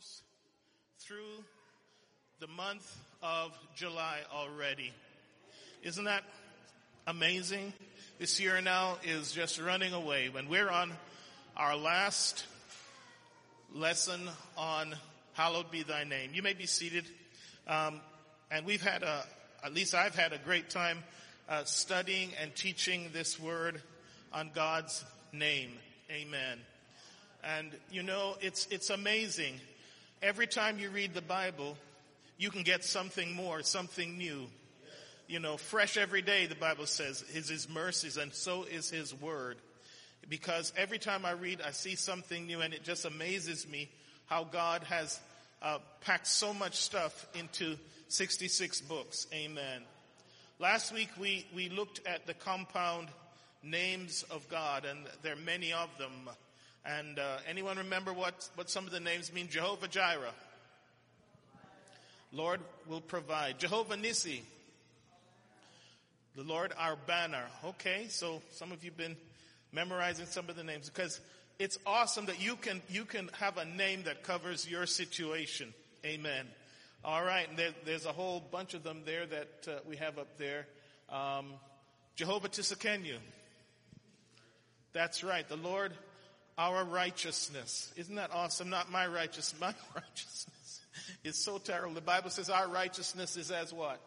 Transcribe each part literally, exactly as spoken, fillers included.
almost through the month of July already. Isn't that amazing? This year now is just running away. When we're on our last lesson on Hallowed Be Thy Name. You may be seated. Um, and we've had a, at least I've had a great time uh, studying and teaching this word on God's name. Amen. And you know, it's, it's amazing. Every time you read the Bible, you can get something more, something new. You know, fresh every day, the Bible says, is His mercies, and so is His word. Because every time I read, I see something new, and it just amazes me how God has uh, packed so much stuff into sixty-six books. Amen. Last week we, we looked at the compound names of God, and there are many of them. And uh, anyone remember what, what some of the names mean? Jehovah Jireh. Lord will provide. Jehovah Nissi. The Lord our banner. Okay, so some of you have been memorizing some of the names, because it's awesome that you can, you can have a name that covers your situation. Amen. All right. And there, there's a whole bunch of them there that uh, we have up there. Um, Jehovah Tsidkenu. That's right. The Lord, our righteousness. Isn't that awesome? Not my righteousness. My righteousness is so terrible. The Bible says our righteousness is as what?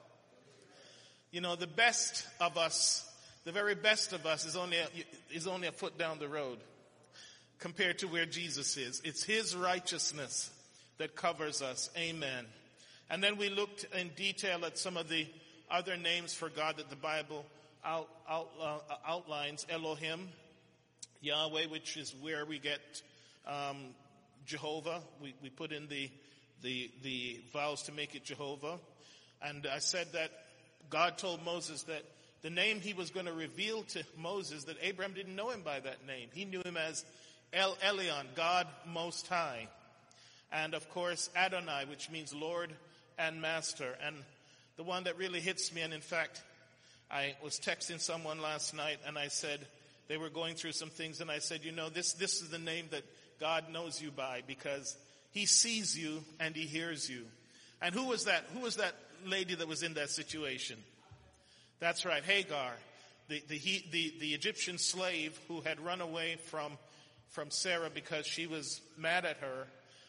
You know, the best of us, the very best of us is only a, is only a foot down the road compared to where Jesus is. It's His righteousness that covers us. Amen. And then we looked in detail at some of the other names for God that the Bible out, out, uh, outlines. Elohim, Yahweh, which is where we get um, Jehovah. We, we put in the, the, the vows to make it Jehovah. And I said that God told Moses that the name He was going to reveal to Moses, that Abraham didn't know Him by that name. He knew Him as El Elyon, God Most High. And of course, Adonai, which means Lord and Master. And the one that really hits me, and in fact, I was texting someone last night and I said, they were going through some things, and I said, you know, this, this is the name that God knows you by, because He sees you and He hears you. And who was that? Who was that lady that was in that situation? That's right, Hagar, the, the, the, the Egyptian slave who had run away from, from Sarah because she was mad at her.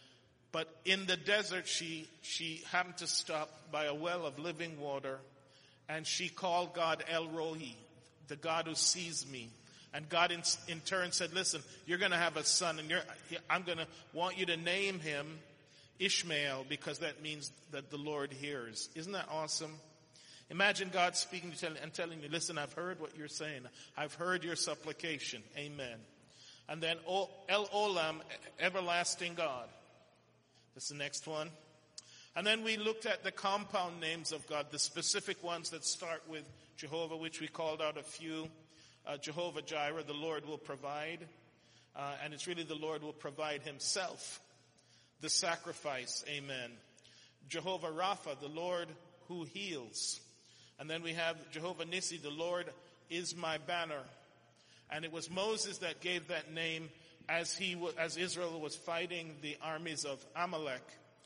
But in the desert, she, she happened to stop by a well of living water, and she called God El Roi, the God who sees me. And God in, in turn said, listen, you're going to have a son, and you're, I'm going to want you to name him Ishmael, because that means that the Lord hears. Isn't that awesome? Imagine God speaking to you and telling you, listen, I've heard what you're saying. I've heard your supplication. Amen. And then El Olam, everlasting God. That's the next one. And then we looked at the compound names of God, the specific ones that start with Jehovah, which we called out a few. Uh, Jehovah Jireh, the Lord will provide. Uh, and it's really the Lord will provide Himself. The sacrifice, amen. Jehovah Rapha, the Lord who heals. And then we have Jehovah Nissi, the Lord is my banner. And it was Moses that gave that name as he was, as Israel was fighting the armies of Amalek.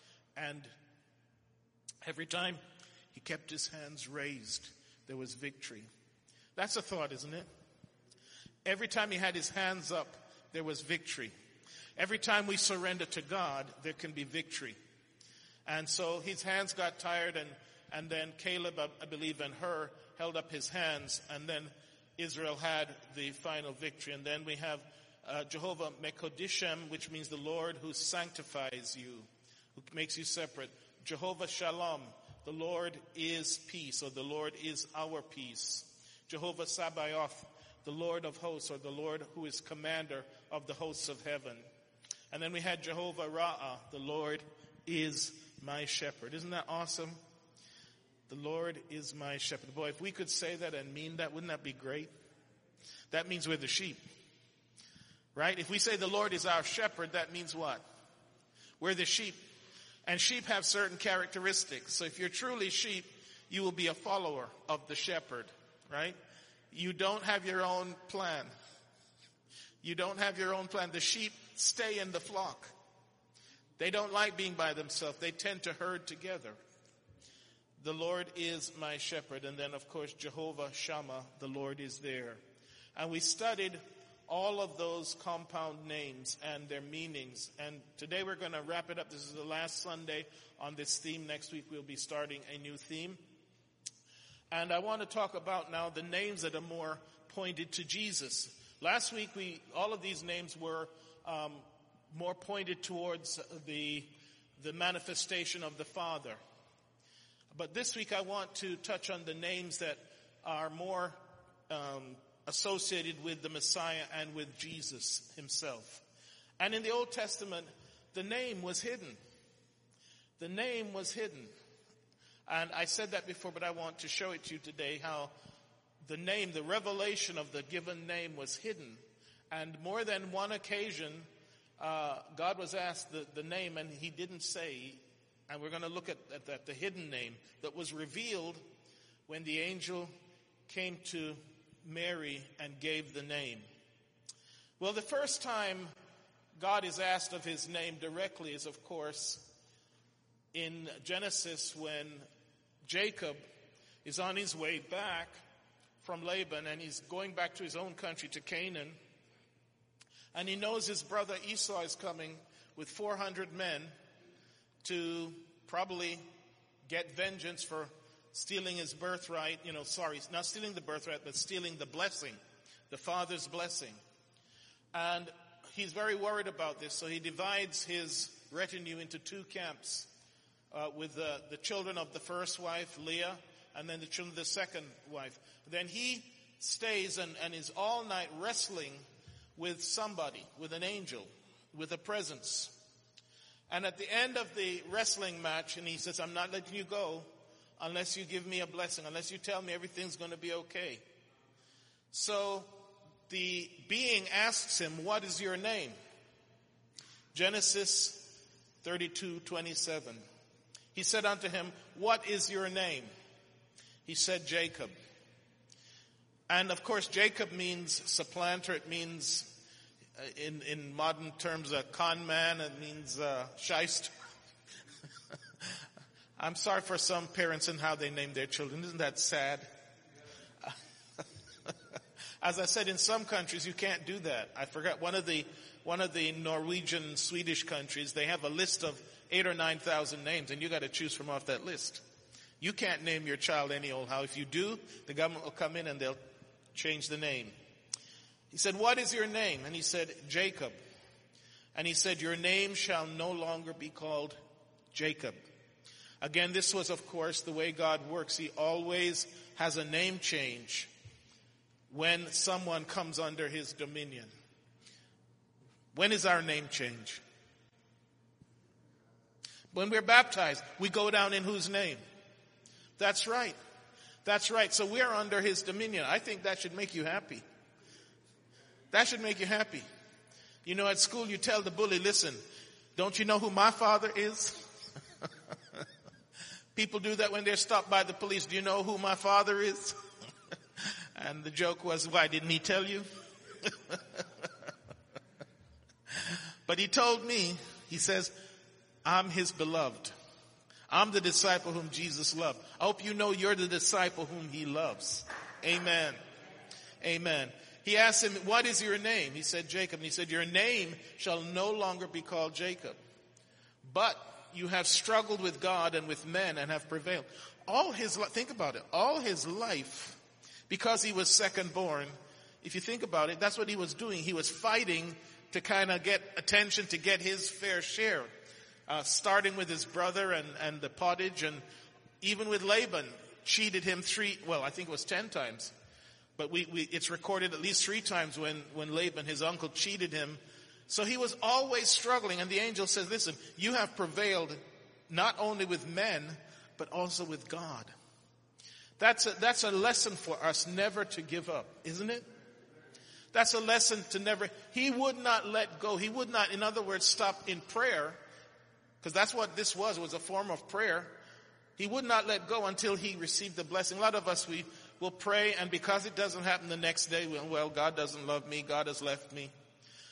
And every time he kept his hands raised, there was victory. That's a thought, isn't it? Every time he had his hands up, there was victory. Every time we surrender to God, there can be victory. And so his hands got tired, and, and then Caleb, I believe, and Hur held up his hands, and then Israel had the final victory. And then we have uh, Jehovah Mekodishem, which means the Lord who sanctifies you, who makes you separate. Jehovah Shalom, the Lord is peace, or the Lord is our peace. Jehovah Sabaoth, the Lord of hosts, or the Lord who is commander of the hosts of heaven. And then we had Jehovah Ra'ah, the Lord is my shepherd. Isn't that awesome? The Lord is my shepherd. Boy, if we could say that and mean that, wouldn't that be great? That means we're the sheep. Right? If we say the Lord is our shepherd, that means what? We're the sheep. And sheep have certain characteristics. So if you're truly sheep, you will be a follower of the shepherd. Right? You don't have your own plan. You don't have your own plan. The sheep stay in the flock. They don't like being by themselves. They tend to herd together. The Lord is my shepherd. And then, of course, Jehovah Shammah, the Lord is there. And we studied all of those compound names and their meanings. And today we're going to wrap it up. This is the last Sunday on this theme. Next week we'll be starting a new theme. And I want to talk about now the names that are more pointed to Jesus. Last week, we all of these names were um, more pointed towards the the manifestation of the Father. But this week, I want to touch on the names that are more um, associated with the Messiah and with Jesus himself. And in the Old Testament, the name was hidden. The name was hidden. And I said that before, but I want to show it to you today, how the name, the revelation of the given name was hidden. And more than one occasion, uh, God was asked the, the name, and he didn't say. And we're going to look at, at that, the hidden name that was revealed when the angel came to Mary and gave the name. Well, the first time God is asked of his name directly is, of course, in Genesis, when Jacob is on his way back from Laban, and he's going back to his own country, to Canaan. And he knows his brother Esau is coming with four hundred men to probably get vengeance for stealing his birthright. You know, sorry, not stealing the birthright, but stealing the blessing, the father's blessing. And he's very worried about this, so he divides his retinue into two camps. Uh, with the, the children of the first wife, Leah, and then the children of the second wife. Then he stays and, and is all night wrestling with somebody, with an angel, with a presence. And at the end of the wrestling match, and he says, I'm not letting you go unless you give me a blessing, unless you tell me everything's going to be okay. So the being asks him, what is your name? Genesis thirty-two twenty-seven. He said unto him, what is your name? He said, Jacob. And of course, Jacob means supplanter. It means, uh, in, in modern terms, a con man. It means uh, shyster. I'm sorry for some parents and how they name their children. Isn't that sad? As I said, in some countries, you can't do that. I forgot one of the, one of the Norwegian, Swedish countries, they have a list of eight or nine thousand names, and you got to choose from off that list. You can't name your child any old how. If you do, the government will come in and they'll change the name. He said, what is your name? And he said, Jacob. And he said, your name shall no longer be called Jacob. Again, this was, of course, the way God works. He always has a name change when someone comes under his dominion. When is our name change? When we're baptized, we go down in whose name? That's right. That's right. So we're under his dominion. I think that should make you happy. That should make you happy. You know, at school you tell the bully, listen, don't you know who my father is? People do that when they're stopped by the police. Do you know who my father is? And the joke was, why didn't he tell you? But he told me, he says, I'm his beloved. I'm the disciple whom Jesus loved. I hope you know you're the disciple whom he loves. Amen. Amen. He asked him, what is your name? He said, Jacob. And he said, your name shall no longer be called Jacob, but you have struggled with God and with men and have prevailed. All his life, think about it, all his life, because he was second born, if you think about it, that's what he was doing. He was fighting to kind of get attention, to get his fair share. Uh, starting with his brother and, and the pottage, and even with Laban, cheated him three, well, I think it was ten times. But we, we, it's recorded at least three times when, when Laban, his uncle, cheated him. So he was always struggling, and the angel says, listen, you have prevailed not only with men, but also with God. That's a, that's a lesson for us never to give up, isn't it? That's a lesson to never, he would not let go. He would not, in other words, stop in prayer. Because that's what this was. It was a form of prayer. He would not let go until he received the blessing. A lot of us, we will pray, and because it doesn't happen the next day, well, God doesn't love me. God has left me.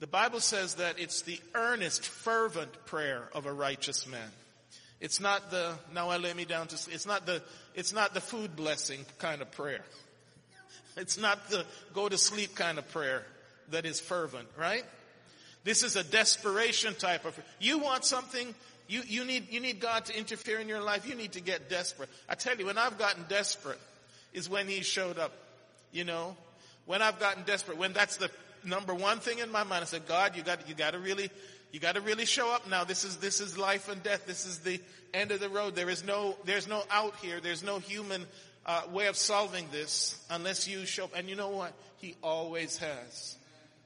The Bible says that it's the earnest, fervent prayer of a righteous man. It's not the, now I lay me down to sleep. It's not the, it's not the food blessing kind of prayer. It's not the go to sleep kind of prayer that is fervent, right? This is a desperation type of, you want something, you, you need, you need God to interfere in your life, you need to get desperate. I tell you, when I've gotten desperate is when He showed up, you know? When I've gotten desperate, when that's the number one thing in my mind, I said, God, you got, you got to really, you got to really show up now. This is, this is life and death. This is the end of the road. There is no, there's no out here. There's no human uh, way of solving this unless you show up. And you know what? He always has.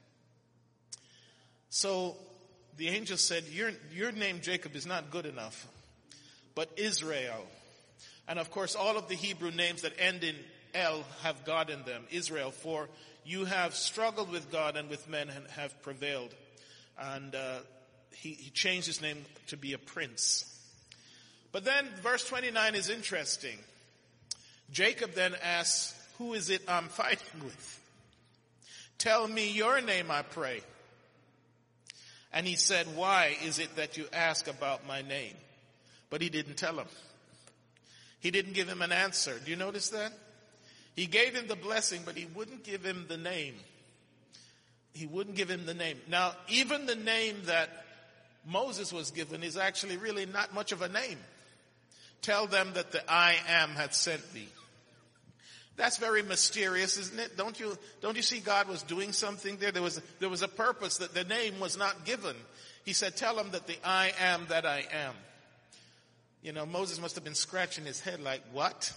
So the angel said, your, your name Jacob is not good enough, but Israel. And of course, all of the Hebrew names that end in El have God in them. Israel, for you have struggled with God and with men and have prevailed. And uh, he, he changed his name to be a prince. But then verse twenty-nine is interesting. Jacob then asks, who is it I'm fighting with? Tell me your name, I pray. And he said, why is it that you ask about my name? But he didn't tell him. He didn't give him an answer. Do you notice that? He gave him the blessing, but he wouldn't give him the name. He wouldn't give him the name. Now, even the name that Moses was given is actually really not much of a name. Tell them that the I am hath sent thee. That's very mysterious, isn't it? Don't you, don't you see God was doing something there? There was, there was a purpose that the name was not given. He said, tell them that the I am that I am. You know, Moses must have been scratching his head like, what?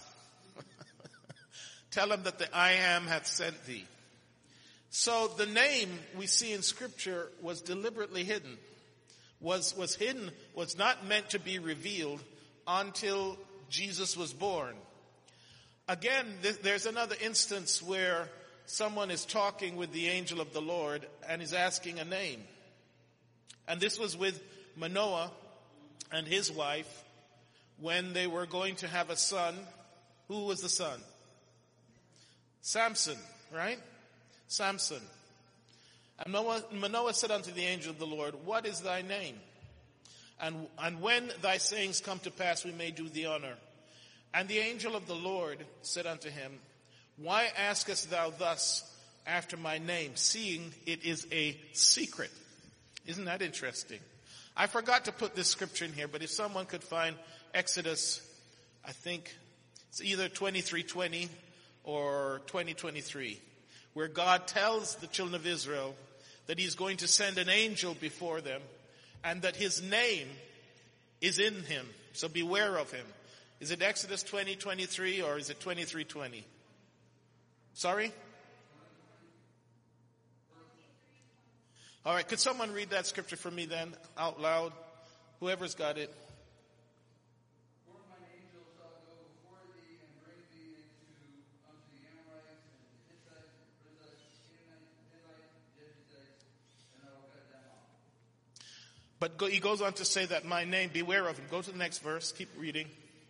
Tell him that the I am hath sent thee. So the name we see in Scripture was deliberately hidden. Was, was hidden, was not meant to be revealed until Jesus was born. Again, th- there's another instance where someone is talking with the angel of the Lord and is asking a name. And this was with Manoah and his wife when they were going to have a son. Who was the son? Samson, right? Samson. And Manoah, Manoah said unto the angel of the Lord, what is thy name? And, and when thy sayings come to pass, we may do thee honor. And the angel of the Lord said unto him, why askest thou thus after my name, seeing it is a secret? Isn't that interesting? I forgot to put this scripture in here, but if someone could find Exodus, I think it's either twenty-three twenty or twenty twenty-three, where God tells the children of Israel that He's going to send an angel before them and that His name is in him. So beware of him. Is it Exodus twenty twenty-three or is it twenty-three twenty? Sorry? All right, could someone read that scripture for me then out loud? Whoever's got it. But go, he goes on to say that my name, beware of him. Go to the next verse. Keep reading.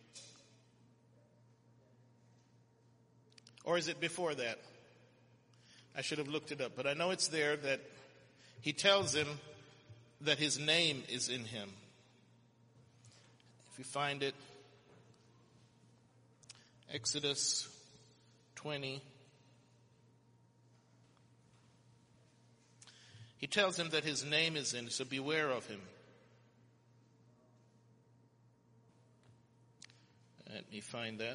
Or is it before that? I should have looked it up. But I know it's there that he tells him that his name is in him. If you find it, Exodus twenty. He tells him that his name is in, so beware of him. Let me find that.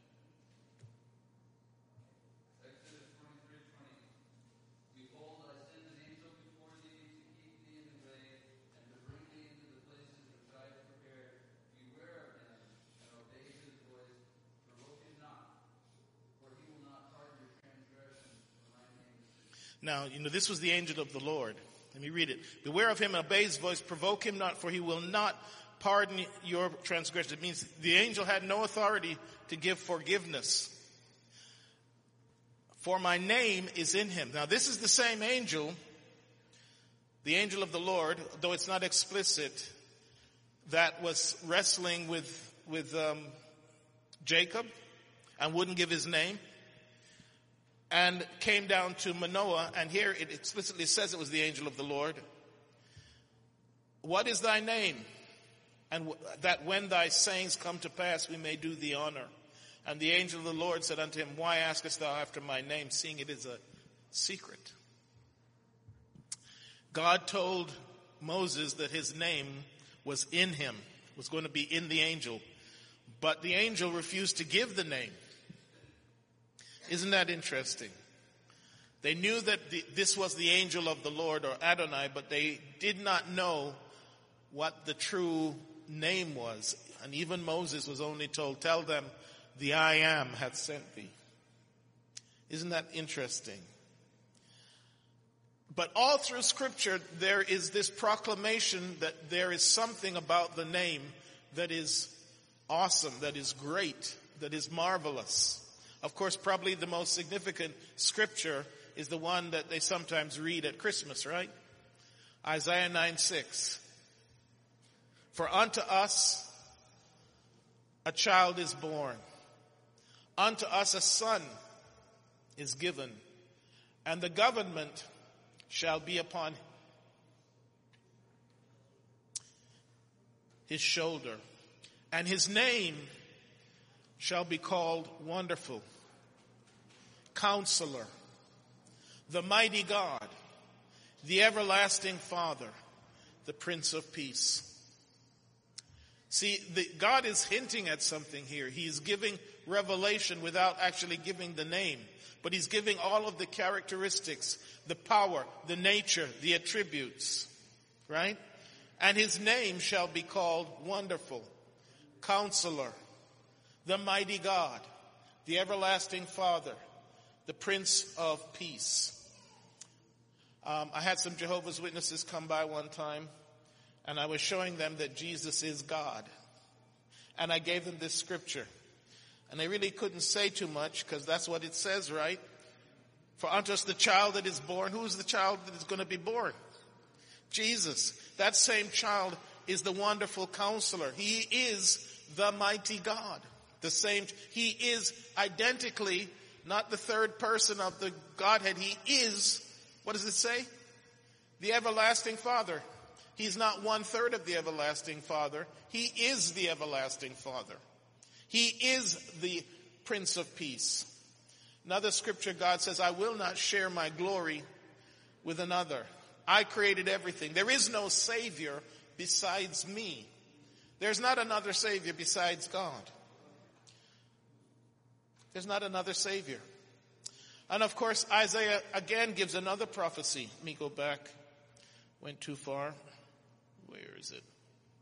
Exodus twenty-three twenty. Behold, I send an angel before thee to keep thee in the way and to bring thee into the places which I have prepared. Beware of him and obey his voice. Provoke him not, for he will not pardon your transgressions, for my name is in him. Now, you know, this was the angel of the Lord. Let me read it. Beware of him and obey his voice. Provoke him not, for he will not pardon your transgression. It means the angel had no authority to give forgiveness. For my name is in him. Now, this is the same angel, the angel of the Lord, though it's not explicit, that was wrestling with, with um, Jacob and wouldn't give his name. and came down to Manoah, and here it explicitly says it was the angel of the Lord. What is thy name? And w- that when thy sayings come to pass, we may do thee honor. And the angel of the Lord said unto him, why askest thou after my name, seeing it is a secret? God told Moses that his name was in him, was going to be in the angel. But the angel refused to give the name. Isn't that interesting? They knew that the, this was the angel of the Lord, or Adonai, but they did not know what the true name was. And even Moses was only told, tell them, the I am hath sent thee. Isn't that interesting? But all through Scripture, there is this proclamation that there is something about the name that is awesome, that is great, that is marvelous. Of course, probably the most significant scripture is the one that they sometimes read at Christmas, right? Isaiah nine six. For unto us a child is born, unto us a son is given, and the government shall be upon his shoulder, and his name shall be called Wonderful, Counselor, the Mighty God, the Everlasting Father, the Prince of Peace. See, the, God is hinting at something here. He's giving revelation without actually giving the name. But he's giving all of the characteristics, the power, the nature, the attributes. Right? And his name shall be called Wonderful, Counselor, the Mighty God, the Everlasting Father, the Prince of Peace. Um, I had some Jehovah's Witnesses come by one time, and I was showing them that Jesus is God. And I gave them this scripture. And they really couldn't say too much, because that's what it says, right? For unto us the child that is born. Who is the child that is going to be born? Jesus. That same child is the Wonderful Counselor. He is the Mighty God. The same, he is identically not the third person of the Godhead. He is, what does it say? The Everlasting Father. He's not one third of the Everlasting Father. He is the Everlasting Father. He is the Prince of Peace. Another scripture, God says, I will not share my glory with another. I created everything. There is no Savior besides me. There's not another Savior besides God. There's not another Savior. And of course, Isaiah again gives another prophecy. Let me go back. Went too far. Where is it?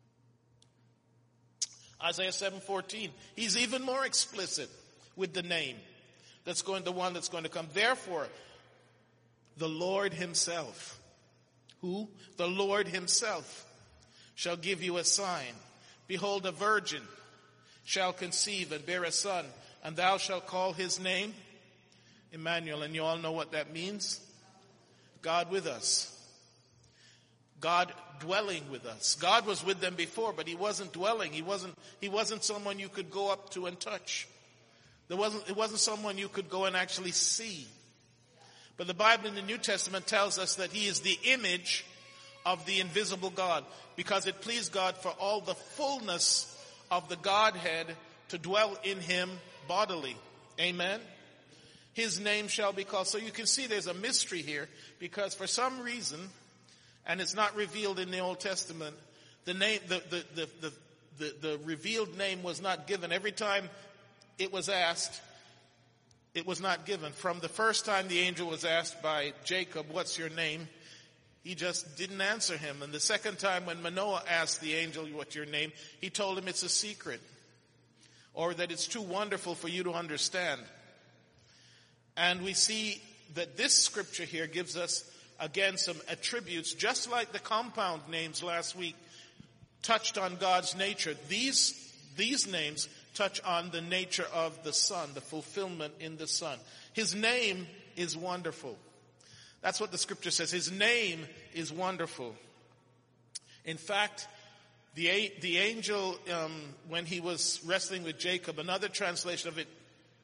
Isaiah seven fourteen. He's even more explicit with the name. That's going, the one that's going to come. Therefore, the Lord himself. Who? The Lord himself shall give you a sign. Behold, a virgin shall conceive and bear a son, and thou shalt call his name Emmanuel. And you all know what that means? God with us. God dwelling with us. God was with them before, but he wasn't dwelling. He wasn't, he wasn't someone you could go up to and touch. There wasn't, it wasn't someone you could go and actually see. But the Bible in the New Testament tells us that he is the image of the invisible God, because it pleased God for all the fullness of the Godhead to dwell in him bodily. Amen? His name shall be called. So you can see there's a mystery here, because for some reason, and it's not revealed in the Old Testament, the name, the, the, the, the, the, the revealed name was not given. Every time it was asked, it was not given. From the first time the angel was asked by Jacob, what's your name? He just didn't answer him. And the second time when Manoah asked the angel, what's your name? He told him it's a secret, or that it's too wonderful for you to understand. And we see that this scripture here gives us, again, some attributes, just like the compound names last week touched on God's nature. These, these names touch on the nature of the Son, the fulfillment in the Son. His name is wonderful. That's what the scripture says. His name is wonderful. In fact, the, the angel, um, when he was wrestling with Jacob, another translation of it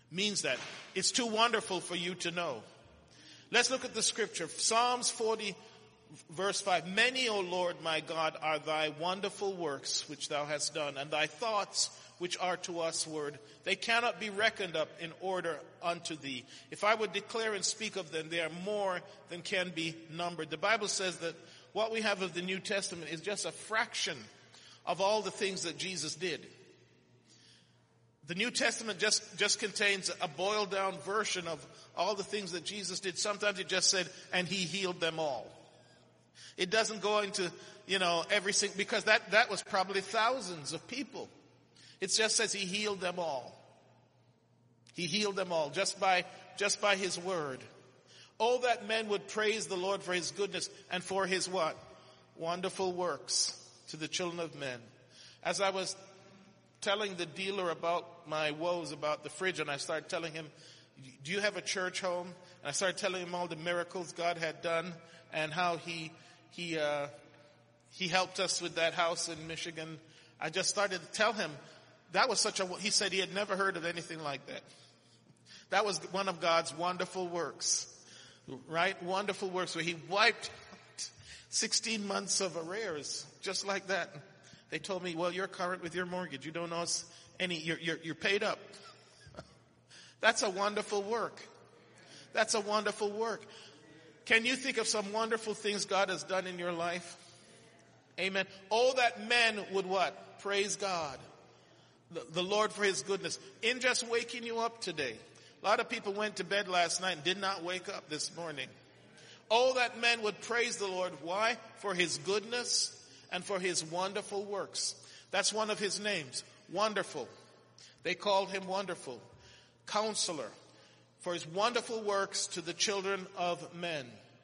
means that. It's too wonderful for you to know. Let's look at the scripture. Psalms forty, verse five. Many, O Lord, my God, are thy wonderful works which thou hast done, and thy thoughts which are to us word. They cannot be reckoned up in order unto thee. If I would declare and speak of them, they are more than can be numbered. The Bible says that what we have of the New Testament is just a fraction of all the things that Jesus did. The New Testament just, just contains a boiled down version of all the things that Jesus did. Sometimes it just said, and he healed them all. It doesn't go into, you know, every single, because that, that was probably thousands of people. It just says he healed them all. He healed them all just by, just by his word. Oh, that men would praise the Lord for his goodness and for his what? Wonderful works to the children of men. As I was telling the dealer about my woes about the fridge, and I started telling him, do you have a church home? And I started telling him all the miracles God had done and how he, he, uh, he helped us with that house in Michigan. I just started to tell him that was such a, he said he had never heard of anything like that. That was one of God's wonderful works, right? Wonderful works where he wiped sixteen months of arrears just like that. They told me, well, you're current with your mortgage. You don't owe us any, you're, you're, you're paid up. That's a wonderful work. That's a wonderful work. Can you think of some wonderful things God has done in your life? Amen. Oh, that men would what? Praise God. The, the Lord for his goodness. In just waking you up today. A lot of people went to bed last night and did not wake up this morning. Oh, that men would praise the Lord. Why? For his goodness and for his wonderful works. That's one of his names. Wonderful. They called him Wonderful. Counselor. For his wonderful works to the children of men.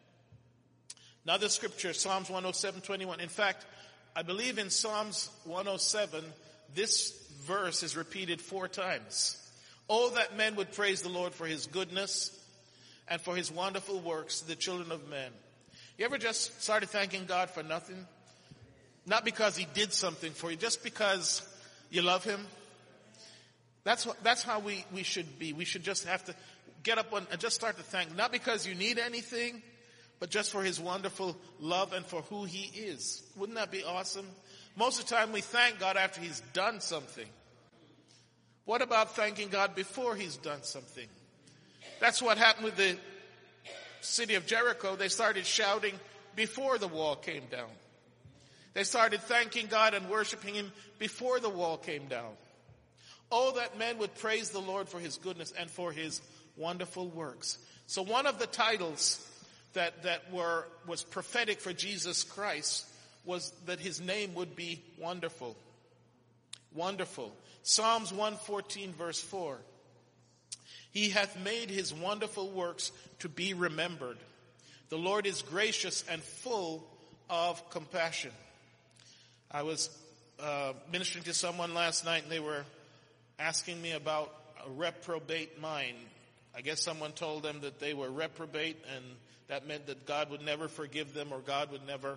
Another scripture, Psalms one oh seven, twenty-one. In fact, I believe in Psalms one oh seven, this verse is repeated four times. Oh, that men would praise the Lord for his goodness and for his wonderful works to the children of men. You ever just started thanking God for nothing? Not because he did something for you, just because you love him? That's what, that's how we, we should be. We should just have to get up and just start to thank. Not because you need anything, but just for his wonderful love and for who he is. Wouldn't that be awesome? Most of the time we thank God after he's done something. What about thanking God before he's done something? That's what happened with the city of Jericho. They started shouting before the wall came down. They started thanking God and worshiping him before the wall came down. Oh, that men would praise the Lord for his goodness and for his wonderful works. So one of the titles that, that were, was prophetic for Jesus Christ was that his name would be Wonderful. Wonderful. Psalms one fourteen verse four. He hath made his wonderful works to be remembered. The Lord is gracious and full of compassion. I was uh, ministering to someone last night and they were asking me about a reprobate mind. I guess someone told them that they were reprobate and that meant that God would never forgive them or God would never.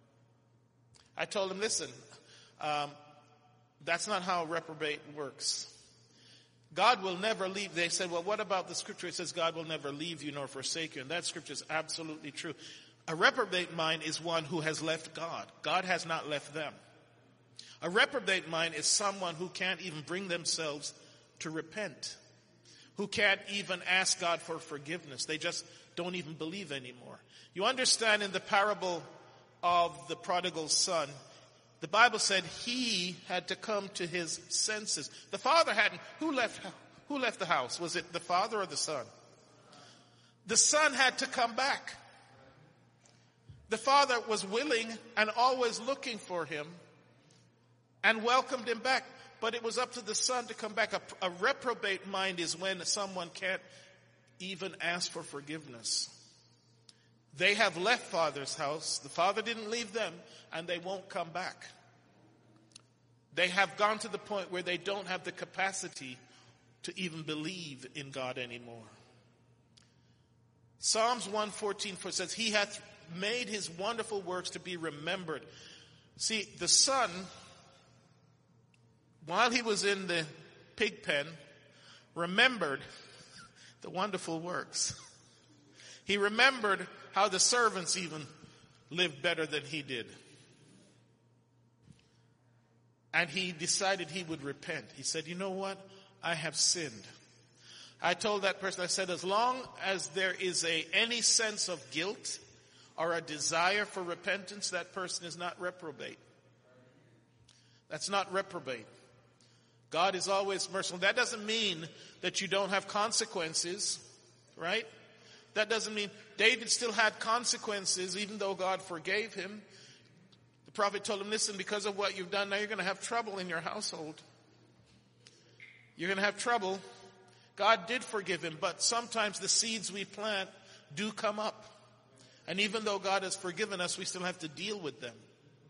I told them, listen, um, that's not how reprobate works. God will never leave. They said, well, what about the scripture? It says God will never leave you nor forsake you. And that scripture is absolutely true. A reprobate mind is one who has left God. God has not left them. A reprobate mind is someone who can't even bring themselves to repent, who can't even ask God for forgiveness. They just don't even believe anymore. You understand, in the parable of the prodigal son, the Bible said he had to come to his senses. The father hadn't. Who left, who left the house? Was it the father or the son? The son had to come back. The father was willing and always looking for him and welcomed him back. But it was up to the son to come back. A, a reprobate mind is when someone can't even ask for forgiveness. They have left father's house. The father didn't leave them, and they won't come back. They have gone to the point where they don't have the capacity to even believe in God anymore. Psalms one fourteen says, he hath made his wonderful works to be remembered. See, the son, while he was in the pig pen, remembered the wonderful works. He remembered how the servants even lived better than he did. And he decided he would repent. He said, you know what? I have sinned. I told that person, I said, as long as there is a any sense of guilt or a desire for repentance, that person is not reprobate. That's not reprobate. God is always merciful. That doesn't mean that you don't have consequences, right? That doesn't mean David still had consequences even though God forgave him. The prophet told him, listen, because of what you've done, now you're going to have trouble in your household. You're going to have trouble. God did forgive him, but sometimes the seeds we plant do come up. And even though God has forgiven us, we still have to deal with them.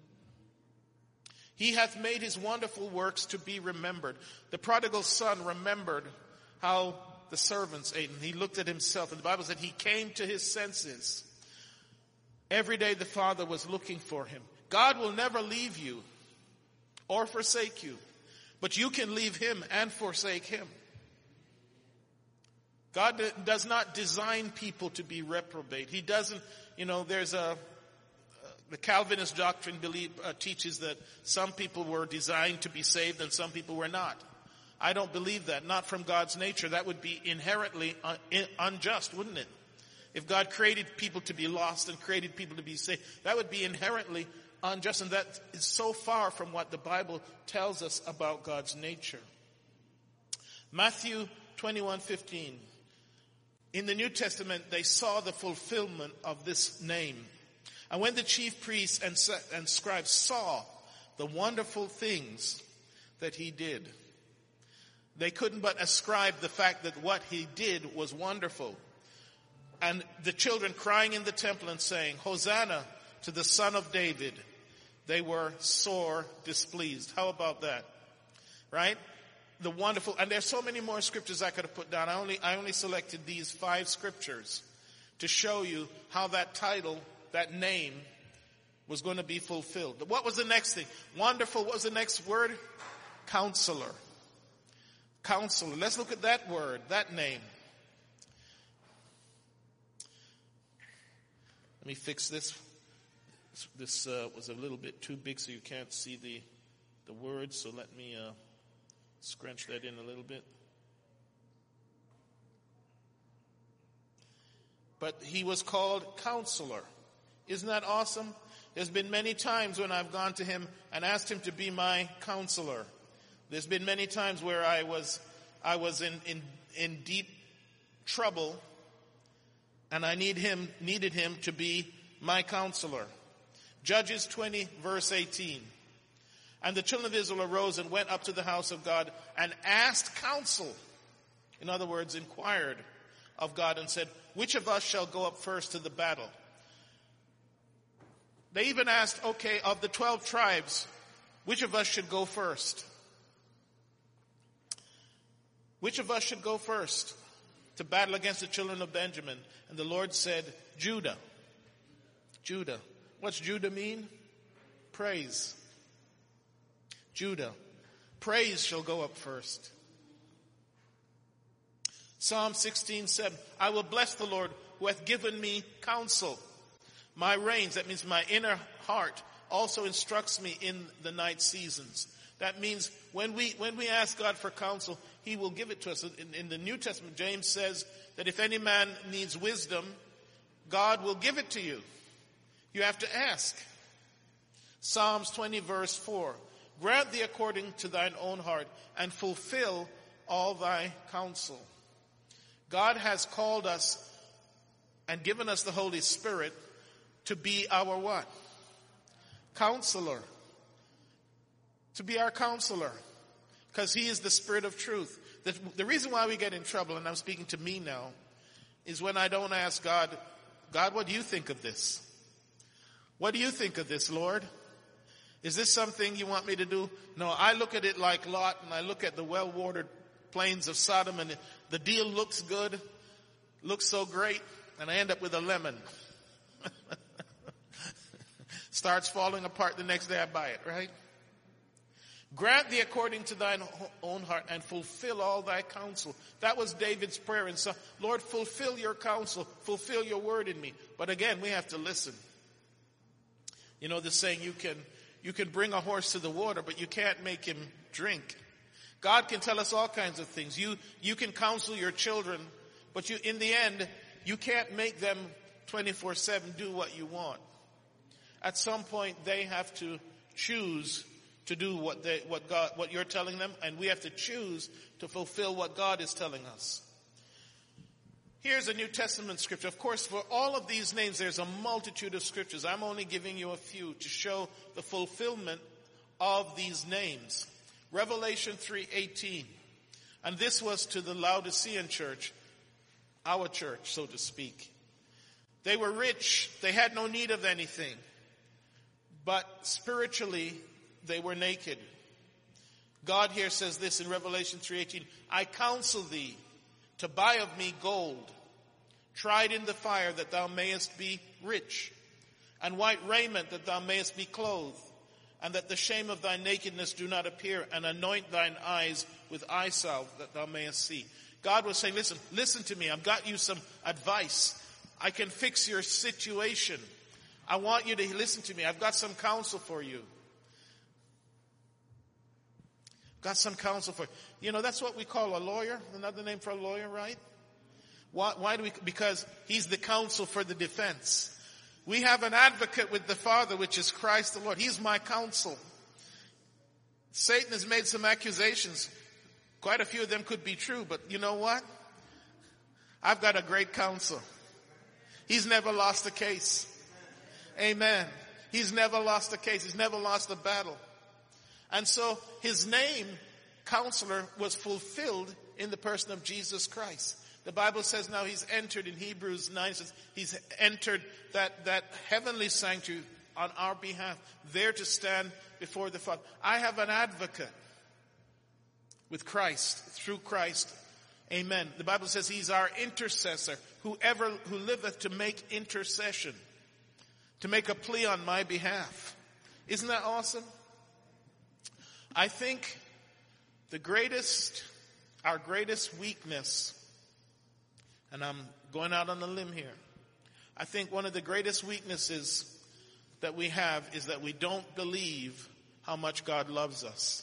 He hath made his wonderful works to be remembered. The prodigal son remembered how the servants ate, and he looked at himself, and the Bible said he came to his senses. Every day the father was looking for him. God will never leave you or forsake you, but you can leave him and forsake him. God does not design people to be reprobate. He doesn't, you know, there's a, uh, the Calvinist doctrine believe, uh, teaches that some people were designed to be saved and some people were not. I don't believe that, not from God's nature. That would be inherently un- unjust, wouldn't it? If God created people to be lost and created people to be saved, that would be inherently unjust, and that is so far from what the Bible tells us about God's nature. Matthew twenty-one fifteen. In the New Testament, they saw the fulfillment of this name. And when the chief priests and, and scribes saw the wonderful things that he did, they couldn't but ascribe the fact that what he did was wonderful. And the children crying in the temple and saying, Hosanna to the Son of David, they were sore displeased. How about that? Right? The wonderful, and there's so many more scriptures I could have put down. I only, I only selected these five scriptures to show you how that title, that name, was going to be fulfilled. What was the next thing? Wonderful, what was the next word? Counselor. Counselor. Let's look at that word, that name. Let me fix this. This uh, was a little bit too big so you can't see the, the words, so let me uh, scrunch that in a little bit. But he was called Counselor. Isn't that awesome? There's been many times when I've gone to him and asked him to be my counselor. There's been many times where I was I was in, in, in deep trouble and I need him needed him to be my counselor. Judges twenty verse eighteen. And the children of Israel arose and went up to the house of God and asked counsel. In other words, inquired of God and said, which of us shall go up first to the battle? They even asked, okay, of the twelve tribes, which of us should go first? Which of us should go first to battle against the children of Benjamin? And the Lord said, Judah. Judah. What's Judah mean? Praise. Judah. Praise shall go up first. Psalm sixteen seven. I will bless the Lord who hath given me counsel. My reins, that means my inner heart, also instructs me in the night seasons. That means when we when we ask God for counsel, he will give it to us. In, in the New Testament, James says that if any man needs wisdom, God will give it to you. You have to ask. Psalms twenty verse four. Grant thee according to thine own heart and fulfill all thy counsel. God has called us and given us the Holy Spirit to be our what? Counselor. To be our counselor. Because he is the Spirit of truth. The, the reason why we get in trouble, and I'm speaking to me now, is when I don't ask God, God, what do you think of this? What do you think of this, Lord? Is this something you want me to do? No, I look at it like Lot, and I look at the well-watered plains of Sodom, and the deal looks good, looks so great, and I end up with a lemon. Starts falling apart the next day I buy it, right? Grant thee according to thine own heart and fulfill all thy counsel. That was David's prayer. And so, Lord, fulfill your counsel, fulfill your word in me. But again, we have to listen. You know the saying, you can, you can bring a horse to the water, but you can't make him drink. God can tell us all kinds of things. You, you can counsel your children, but you, in the end, you can't make them twenty-four seven do what you want. At some point, they have to choose to do what they, what God, what you're telling them, and we have to choose to fulfill what God is telling us. Here's a New Testament scripture. Of course, for all of these names, there's a multitude of scriptures. I'm only giving you a few to show the fulfillment of these names. Revelation three eighteen. And this was to the Laodicean church, our church, so to speak. They were rich. They had no need of anything. But spiritually, they were naked. God here says this in Revelation three eighteen. I counsel thee to buy of me gold, tried in the fire, that thou mayest be rich, and white raiment, that thou mayest be clothed, and that the shame of thy nakedness do not appear, and anoint thine eyes with eye salve, that thou mayest see. God was saying, listen, listen to me. I've got you some advice. I can fix your situation. I want you to listen to me. I've got some counsel for you. Got some counsel for you. You know, that's what we call a lawyer. Another name for a lawyer, right? Why, why do we? Because he's the counsel for the defense. We have an advocate with the Father, which is Christ the Lord. He's my counsel. Satan has made some accusations. Quite a few of them could be true, but you know what? I've got a great counsel. He's never lost a case. Amen. He's never lost a case. He's never lost a battle. And so his name, Counselor, was fulfilled in the person of Jesus Christ. The Bible says now he's entered in Hebrews nine, says he's entered that, that heavenly sanctuary on our behalf, there to stand before the Father. I have an advocate with Christ, through Christ. Amen. The Bible says he's our intercessor, whoever who liveth to make intercession, to make a plea on my behalf. Isn't that awesome? I think the greatest, our greatest weakness, and I'm going out on a limb here, I think one of the greatest weaknesses that we have is that we don't believe how much God loves us.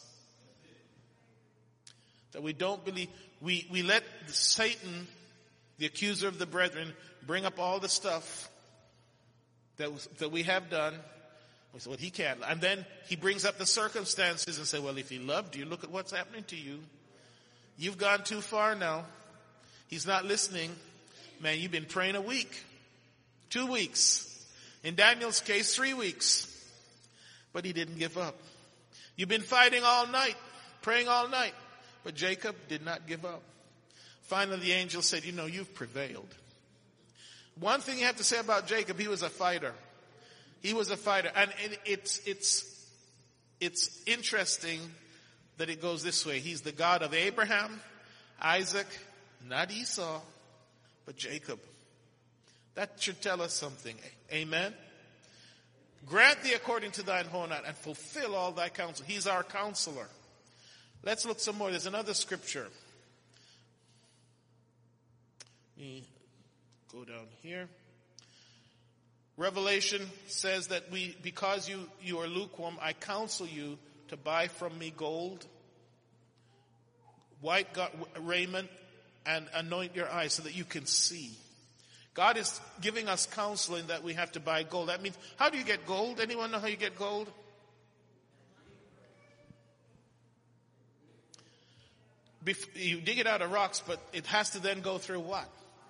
That we don't believe, we, we let Satan, the accuser of the brethren, bring up all the stuff that, was, that we have done. We say, well, he can't. And then he brings up the circumstances and say, well, if he loved you, look at what's happening to you. You've gone too far now. He's not listening. Man, you've been praying a week, two weeks. In Daniel's case, three weeks. But he didn't give up. You've been fighting all night, praying all night. But Jacob did not give up. Finally, the angel said, you know, you've prevailed. One thing you have to say about Jacob, he was a fighter. He was a fighter. And it's, it's, it's interesting that it goes this way. He's the God of Abraham, Isaac, not Esau, but Jacob. That should tell us something. Amen. Grant thee according to thine own heart and fulfill all thy counsel. He's our counselor. Let's look some more. There's another scripture. Let me go down here. Revelation says that we, because you, you are lukewarm, I counsel you to buy from me gold, white raiment, and anoint your eyes so that you can see. God is giving us counsel in that we have to buy gold. That means, how do you get gold? Anyone know how you get gold? Bef- you dig it out of rocks, but it has to then go through what?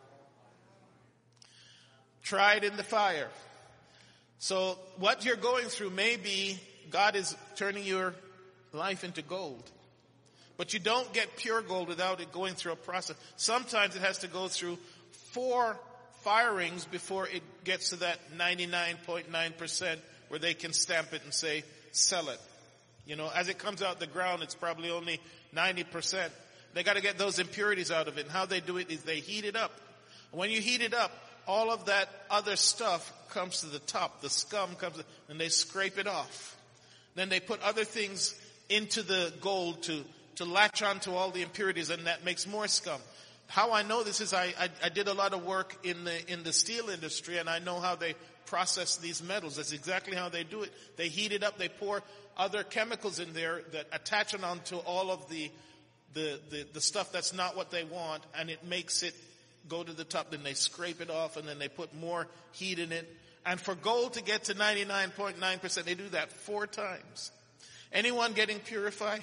Tried in the fire. So what you're going through may be God is turning your life into gold. But you don't get pure gold without it going through a process. Sometimes it has to go through four firings before it gets to that ninety-nine point nine percent where they can stamp it and say, sell it. You know, as it comes out the ground, it's probably only ninety percent. They got to get those impurities out of it. And how they do it is they heat it up. When you heat it up, all of that other stuff comes to the top. The scum comes, and they scrape it off. Then they put other things into the gold to, to latch onto all the impurities, and that makes more scum. How I know this is I, I, I did a lot of work in the, in the steel industry, and I know how they process these metals. That's exactly how they do it. They heat it up, they pour other chemicals in there that attach it onto all of the, the, the, the stuff that's not what they want, and it makes it go to the top. Then they scrape it off, and then they put more heat in it. And for gold to get to ninety-nine point nine percent, they do that four times. Anyone getting purified?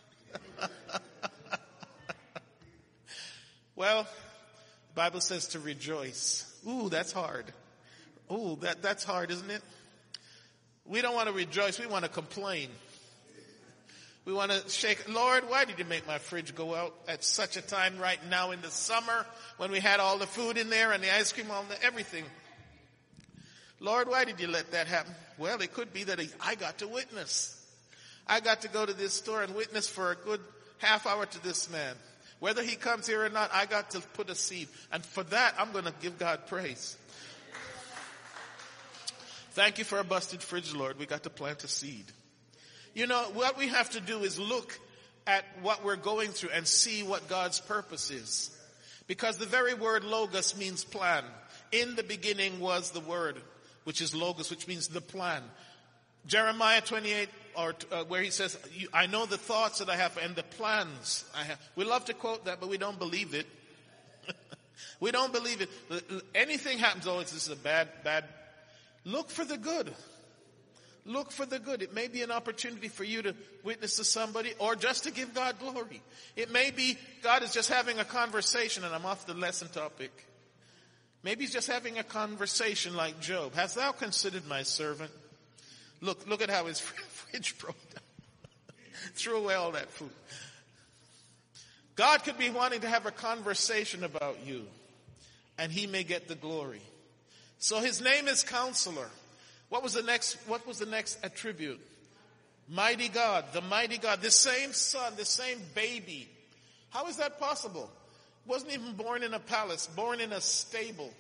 Well, the Bible says to rejoice. Ooh, that's hard. Ooh, that, that's hard, isn't it? We don't want to rejoice. We want to complain. We want to shake. Lord, why did you make my fridge go out at such a time right now in the summer when we had all the food in there and the ice cream, all the everything? Lord, why did you let that happen? Well, it could be that I got to witness. I got to go to this store and witness for a good half hour to this man. Whether he comes here or not, I got to put a seed. And for that, I'm going to give God praise. Thank you for a busted fridge, Lord. We got to plant a seed. You know, what we have to do is look at what we're going through and see what God's purpose is. Because the very word logos means plan. In the beginning was the word, which is logos, which means the plan. Jeremiah twenty-eight, or uh, where he says, I know the thoughts that I have and the plans I have. We love to quote that, but we don't believe it. We don't believe it. Anything happens, oh, this is a bad, bad. Look for the good. Look for the good. It may be an opportunity for you to witness to somebody or just to give God glory. It may be God is just having a conversation, and I'm off the lesson topic. Maybe he's just having a conversation like Job. Hast thou considered my servant? Look, look at how his fridge broke down. Threw away all that food. God could be wanting to have a conversation about you, and he may get the glory. So his name is Counselor. What was the next, what was the next attribute? Mighty God, the mighty God, the same son, the same baby. How is that possible? Wasn't even born in a palace, born in a stable.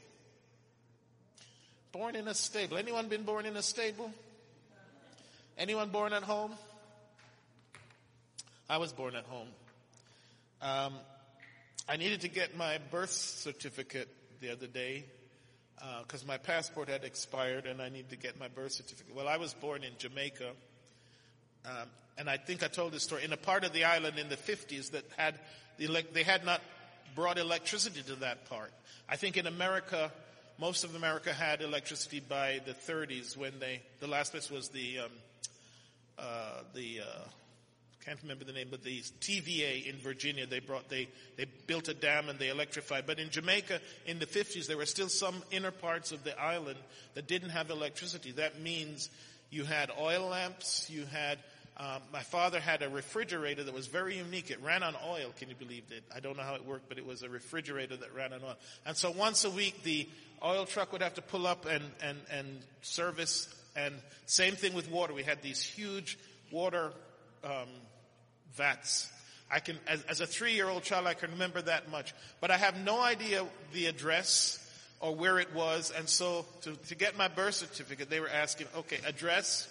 Born in a stable. Anyone been born in a stable? Anyone born at home? I was born at home. Um, I needed to get my birth certificate the other day because uh, my passport had expired and I needed to get my birth certificate. Well, I was born in Jamaica, um, and I think I told this story in a part of the island in the fifties that had the elect- they had not brought electricity to that part. I think in America, most of America had electricity by the thirties when they the last place was the um, uh, the uh, can't remember the name, but the T V A in Virginia. They brought they they built a dam and they electrified. But in Jamaica in the fifties, there were still some inner parts of the island that didn't have electricity. That means you had oil lamps. You had um, my father had a refrigerator that was very unique. It ran on oil. Can you believe it? I don't know how it worked, but it was a refrigerator that ran on oil. And so once a week, the oil truck would have to pull up and and and service. And same thing with water. We had these huge water um, vats. I can, as, as a three-year-old child, I can remember that much. But I have no idea the address or where it was. And so to, to get my birth certificate, they were asking, okay, address.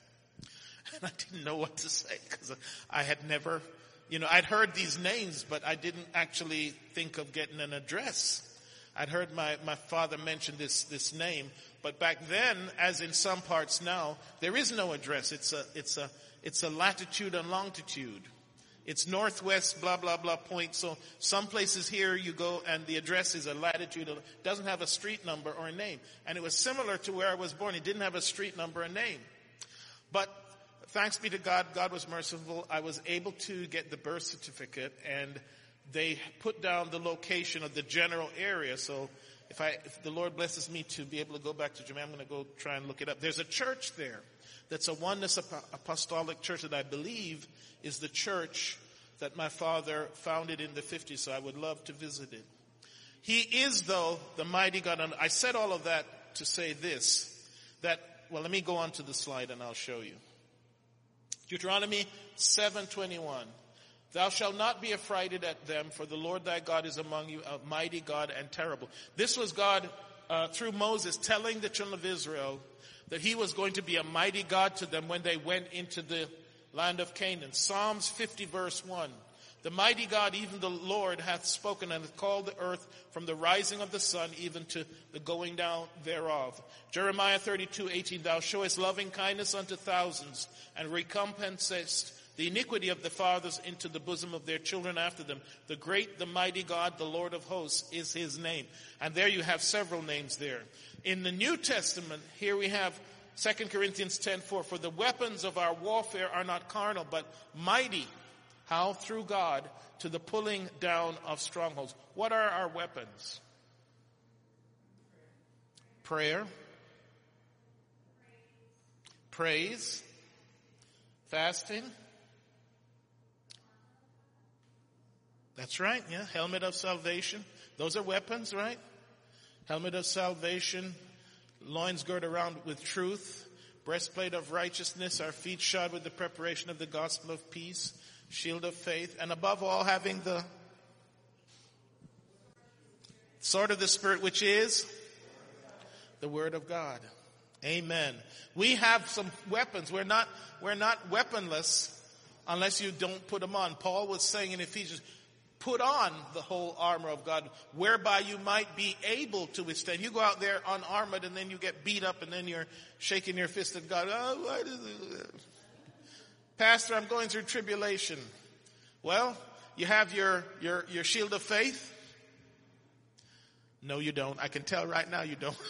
And I didn't know what to say because I had never, you know, I'd heard these names, but I didn't actually think of getting an address. I'd heard my, my father mention this, this name. But back then, as in some parts now, there is no address. It's a, it's a, it's a latitude and longitude. It's northwest, blah, blah, blah point. So some places here you go and the address is a latitude. It doesn't have a street number or a name. And it was similar to where I was born. It didn't have a street number or name. But thanks be to God, God was merciful. I was able to get the birth certificate and they put down the location of the general area. So if I, if the Lord blesses me to be able to go back to Jamaica, I'm going to go try and look it up. There's a church there that's a oneness apostolic church that I believe is the church that my father founded in the fifties. So I would love to visit it. He is, though, the mighty God. And I said all of that to say this, that, well, let me go on to the slide and I'll show you. Deuteronomy seven twenty-one. Thou shalt not be affrighted at them, for the Lord thy God is among you, a mighty God and terrible. This was God, uh, through Moses, telling the children of Israel that he was going to be a mighty God to them when they went into the land of Canaan. Psalms fifty verse one. The mighty God, even the Lord, hath spoken and hath called the earth from the rising of the sun even to the going down thereof. Jeremiah thirty-two eighteen. Thou showest loving kindness unto thousands, and recompensest the iniquity of the fathers into the bosom of their children after them. The great, the mighty God, the Lord of hosts is his name. And there you have several names there. In the New Testament, here we have Second Corinthians ten four. For the weapons of our warfare are not carnal, but mighty. How? Through God, to the pulling down of strongholds. What are our weapons? Prayer, praise, fasting. That's right, yeah. Helmet of salvation. Those are weapons, right? Helmet of salvation, loins girt around with truth, breastplate of righteousness, our feet shod with the preparation of the gospel of peace, shield of faith, and above all having the sword of the Spirit, which is the Word of God. Amen. We have some weapons. We're not, we're not weaponless unless you don't put them on. Paul was saying in Ephesians, put on the whole armor of God, whereby you might be able to withstand. You go out there unarmored and then you get beat up and then you're shaking your fist at God. Oh, why does it? Pastor, I'm going through tribulation. Well, you have your, your, your shield of faith? No, you don't. I can tell right now you don't.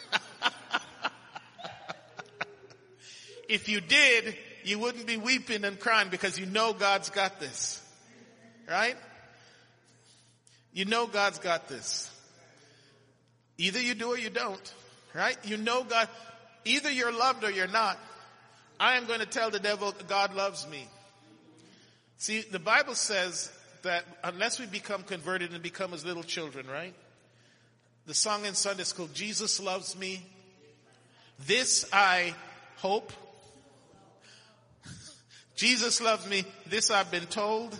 If you did, you wouldn't be weeping and crying because you know God's got this. Right? You know God's got this. Either you do or you don't. Right? You know God. Either you're loved or you're not. I am going to tell the devil God loves me. See, the Bible says that unless we become converted and become as little children, right? The song in Sunday school, Jesus loves me. This I hope. Jesus loves me. This I've been told.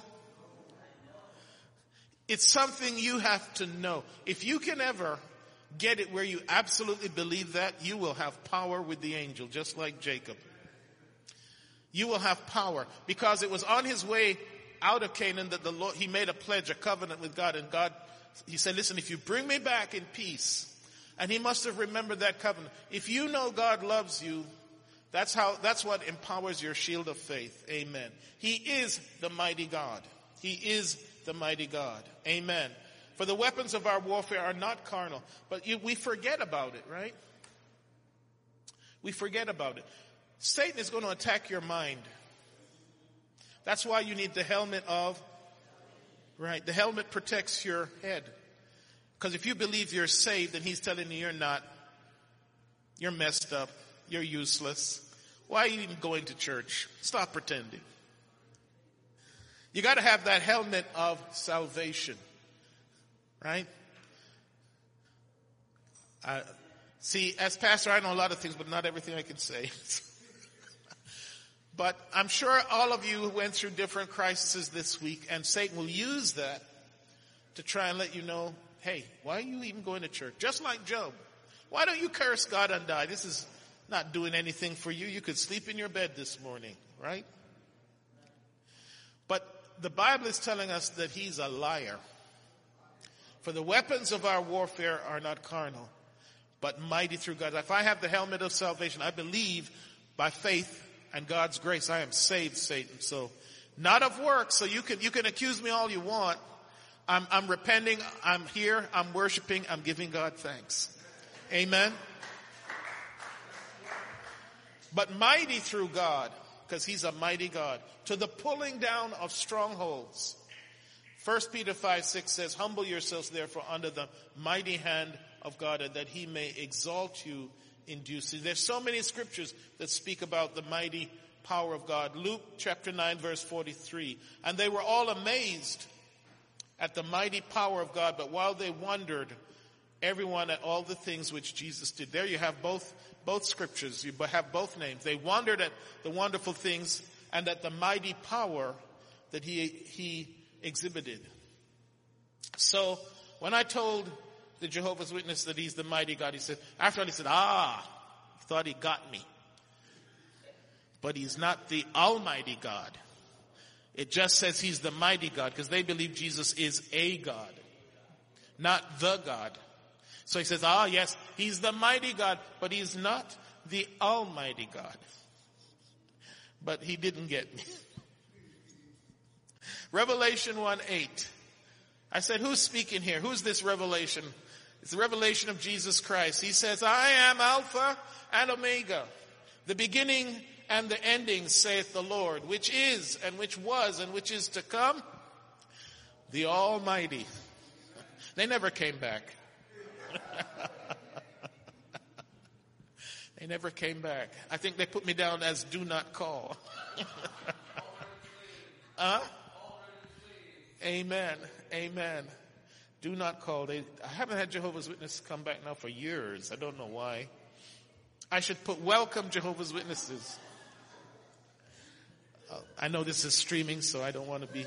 It's something you have to know. If you can ever get it where you absolutely believe that, you will have power with the angel, just like Jacob. You will have power because it was on his way out of Canaan that the Lord, he made a pledge, a covenant with God, and God, he said, listen, if you bring me back in peace, and he must have remembered that covenant. If you know God loves you, that's how, that's what empowers your shield of faith. Amen. He is the mighty God. He is the mighty God. Amen. For the weapons of our warfare are not carnal, but you, we forget about it, right? We forget about it. Satan is going to attack your mind. That's why you need the helmet of, right, the helmet protects your head. Because if you believe you're saved and he's telling you you're not, you're messed up, you're useless. Why are you even going to church? Stop pretending. You got to have that helmet of salvation, right? Uh, see, as pastor, I know a lot of things, but not everything I can say. But I'm sure all of you went through different crises this week, and Satan will use that to try and let you know, hey, why are you even going to church? Just like Job. Why don't you curse God and die? This is not doing anything for you. You could sleep in your bed this morning, right? But the Bible is telling us that he's a liar. For the weapons of our warfare are not carnal, but mighty through God. If I have the helmet of salvation, I believe by faith and God's grace, I am saved, Satan. So, not of works. So you can, you can accuse me all you want. I'm, I'm repenting. I'm here. I'm worshiping. I'm giving God thanks. Amen. But mighty through God, because he's a mighty God, to the pulling down of strongholds. First Peter five six says, humble yourselves therefore under the mighty hand of God, and that he may exalt you in due season. There's so many scriptures that speak about the mighty power of God. Luke chapter nine verse forty-three. And they were all amazed at the mighty power of God, but while they wondered, everyone at all the things which Jesus did. There you have both, both scriptures. You have both names. They wondered at the wonderful things and at the mighty power that he, he exhibited. So when I told the Jehovah's Witness that he's the mighty God, he said, after all, he said, ah, he thought he got me. but he's not the Almighty God. It just says he's the mighty God because they believe Jesus is a God, not the God. So he says, ah, yes, he's the mighty God, but he's not the Almighty God. But he didn't get me. Revelation one eight. I said, who's speaking here? Who's this revelation? It's the revelation of Jesus Christ. He says, I am Alpha and Omega, the beginning and the ending, saith the Lord, which is and which was and which is to come, the Almighty. They never came back. They never came back. I think they put me down as do not call. Huh? Amen. Amen. Do not call. They, I haven't had Jehovah's Witnesses come back now for years. I don't know why. I should put welcome Jehovah's Witnesses. Uh, I know this is streaming, so I don't want to be.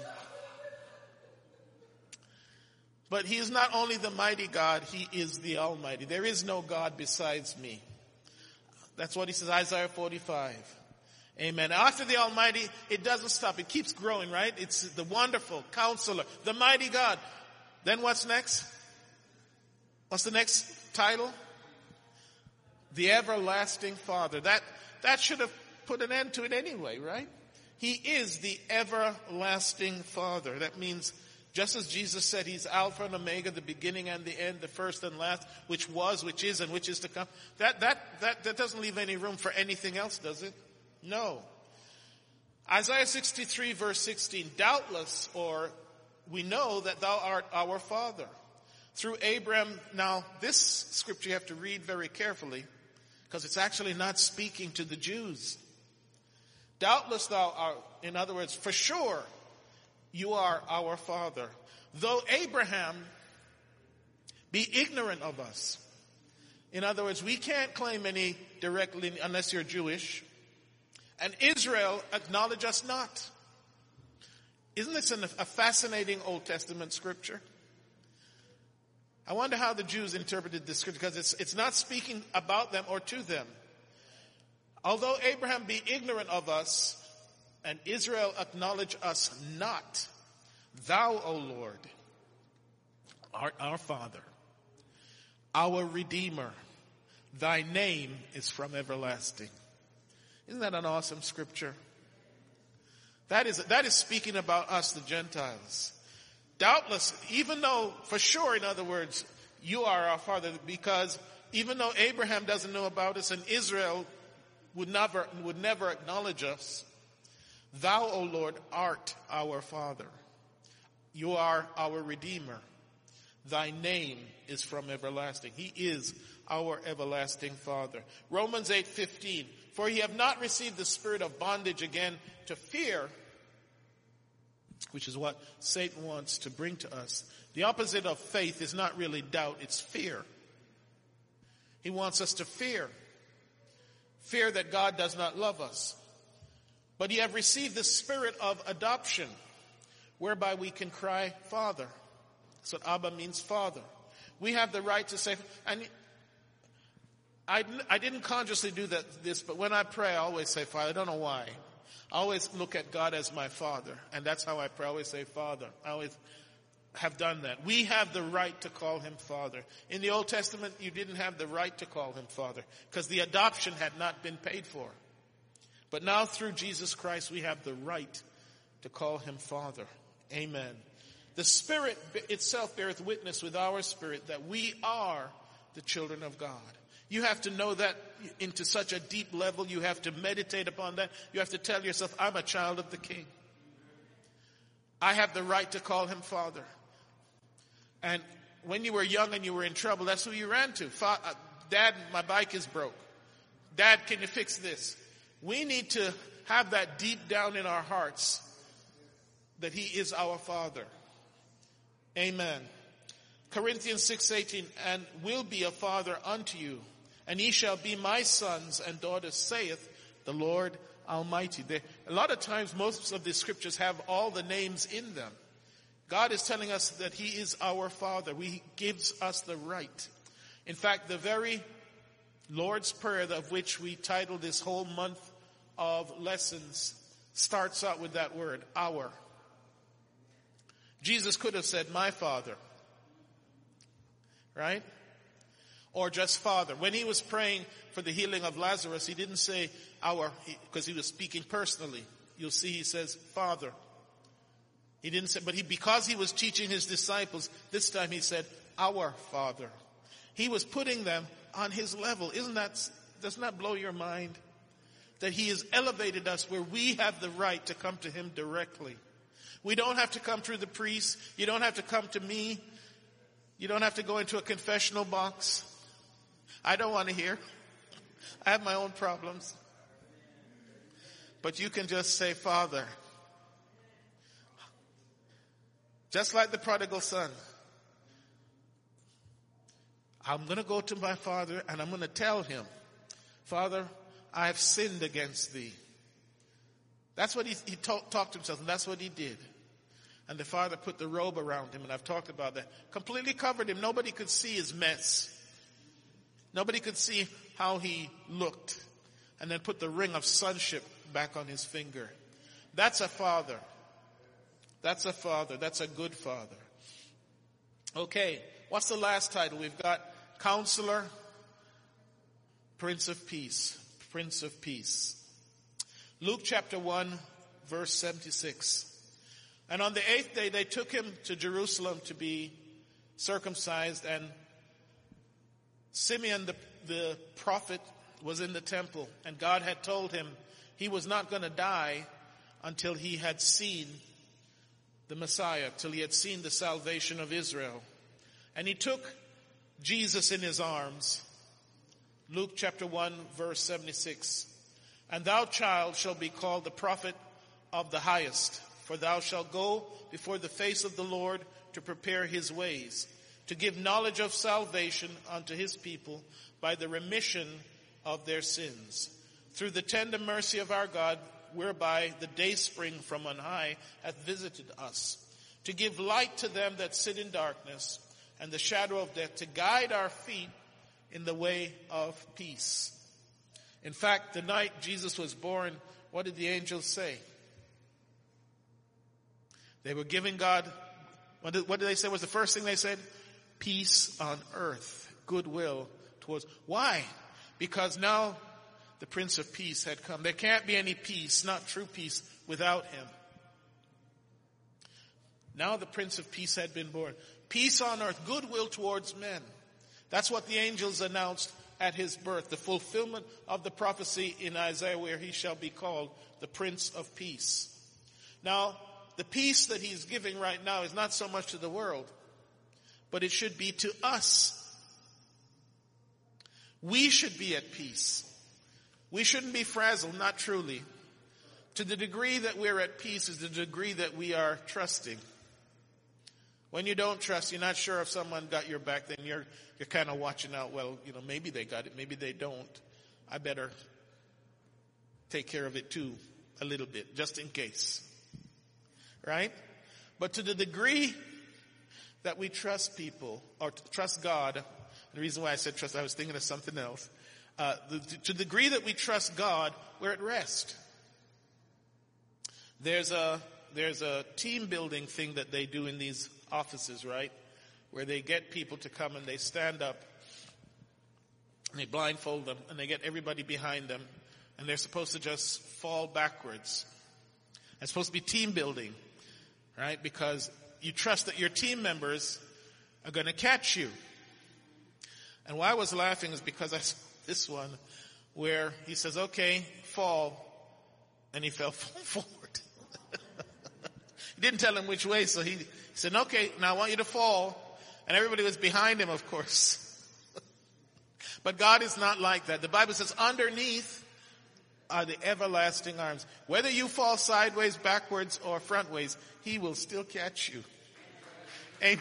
But he is not only the mighty God, he is the Almighty. There is no God besides me. That's what he says, Isaiah forty-five. Amen. After the Almighty, it doesn't stop. It keeps growing, right? It's the wonderful Counselor, the mighty God. Then what's next? What's the next title? The Everlasting Father. That, that should have put an end to it anyway, right? He is the Everlasting Father. That means, just as Jesus said, he's Alpha and Omega, the beginning and the end, the first and last, which was, which is, and which is to come. That, that, that, that doesn't leave any room for anything else, does it? No. Isaiah sixty-three verse sixteen, doubtless, or we know that thou art our Father. Through Abraham, now this scripture you have to read very carefully, because it's actually not speaking to the Jews. Doubtless thou art, in other words, for sure, you are our Father. Though Abraham be ignorant of us. In other words, we can't claim any directly unless you're Jewish. And Israel acknowledge us not. Isn't this an, a fascinating Old Testament scripture? I wonder how the Jews interpreted this scripture, because it's, it's not speaking about them or to them. Although Abraham be ignorant of us, and Israel acknowledge us not, thou, O Lord, art our Father, our Redeemer. Thy name is from everlasting. Isn't that an awesome scripture? That is, that is speaking about us, the Gentiles. Doubtless, even though, for sure, in other words, you are our Father, because even though Abraham doesn't know about us and Israel would never, would never acknowledge us, thou, O Lord, art our Father. You are our Redeemer. Thy name is from everlasting. He is our everlasting Father. Romans eight fifteen. For ye have not received the spirit of bondage again to fear, which is what Satan wants to bring to us. The opposite of faith is not really doubt, it's fear. He wants us to fear. Fear that God does not love us. But ye have received the spirit of adoption, whereby we can cry, Father. That's what Abba means, Father. We have the right to say, and I, I didn't consciously do that, this, but when I pray, I always say, Father. I don't know why. I always look at God as my Father, and that's how I pray. I always say, Father. I always have done that. We have the right to call him Father. In the Old Testament, you didn't have the right to call him Father, because the adoption had not been paid for. But now through Jesus Christ, we have the right to call him Father. Amen. The Spirit itself beareth witness with our spirit that we are the children of God. You have to know that into such a deep level. You have to meditate upon that. You have to tell yourself, I'm a child of the King. I have the right to call him Father. And when you were young and you were in trouble, that's who you ran to. Fa- uh, Dad, my bike is broke. Dad, can you fix this? We need to have that deep down in our hearts that he is our Father. Amen. Corinthians six eighteen, and will be a father unto you, and ye shall be my sons and daughters, saith the Lord Almighty. They, a lot of times, most of the scriptures have all the names in them. God is telling us that he is our Father. He gives us the right. In fact, the very Lord's Prayer of which we titled this whole month of lessons starts out with that word, our. Jesus could have said, my Father. Right? Or just Father. When he was praying for the healing of Lazarus, he didn't say our, because he was speaking personally. You'll see he says Father. He didn't say, but he, because he was teaching his disciples, this time he said, our Father. He was putting them on his level. Isn't that, doesn't that blow your mind? That he has elevated us where we have the right to come to him directly. We don't have to come through the priest. You don't have to come to me. You don't have to go into a confessional box. I don't want to hear. I have my own problems. But you can just say, Father. Just like the prodigal son. I'm going to go to my father and I'm going to tell him, Father, I have sinned against thee. That's what he, he talk, talked to himself, and that's what he did. And the father put the robe around him, and I've talked about that. Completely covered him. Nobody could see his mess. Nobody could see how he looked. And then put the ring of sonship back on his finger. That's a father. That's a father. That's a good father. Okay, what's the last title? We've got Counselor, Prince of Peace. Prince of Peace. Luke chapter one, verse seventy-six. And on the eighth day they took him to Jerusalem to be circumcised, and Simeon the, the prophet was in the temple, and God had told him he was not going to die until he had seen the Messiah, till he had seen the salvation of Israel. And he took Jesus in his arms. Luke chapter one, verse seventy-six. And thou, child, shalt be called the prophet of the highest, for thou shalt go before the face of the Lord to prepare his ways, to give knowledge of salvation unto his people by the remission of their sins, through the tender mercy of our God, whereby the dayspring from on high hath visited us, to give light to them that sit in darkness and the shadow of death, to guide our feet in the way of peace. In fact, the night Jesus was born, what did the angels say? They were giving God, what did, what did they say was the first thing they said? Peace on earth, goodwill towards. Why? Because now the Prince of Peace had come. There can't be any peace, not true peace, without him. Now the Prince of Peace had been born. Peace on earth, goodwill towards men. That's what the angels announced at his birth, the fulfillment of the prophecy in Isaiah where he shall be called the Prince of Peace. Now, the peace that he's giving right now is not so much to the world, but it should be to us. We should be at peace. We shouldn't be frazzled, not truly. To the degree that we're at peace is the degree that we are trusting. When you don't trust, you're not sure if someone got your back, then you're you're kind of watching out, well, you know, maybe they got it, maybe they don't. I better take care of it too, a little bit, just in case. Right? But to the degree that we trust people, or trust God, the reason why I said trust, I was thinking of something else. Uh, the, to the degree that we trust God, we're at rest. There's a, there's a team building thing that they do in these offices, right? Where they get people to come and they stand up and they blindfold them and they get everybody behind them and they're supposed to just fall backwards. It's supposed to be team building, right? Because you trust that your team members are going to catch you. And why I was laughing is because I saw this one where he says, okay, fall, and he fell forward. He didn't tell him which way, so he, he said, okay, now I want you to fall. And everybody was behind him, of course. But God is not like that. The Bible says underneath are the everlasting arms. Whether you fall sideways, backwards, or frontways, he will still catch you. Amen.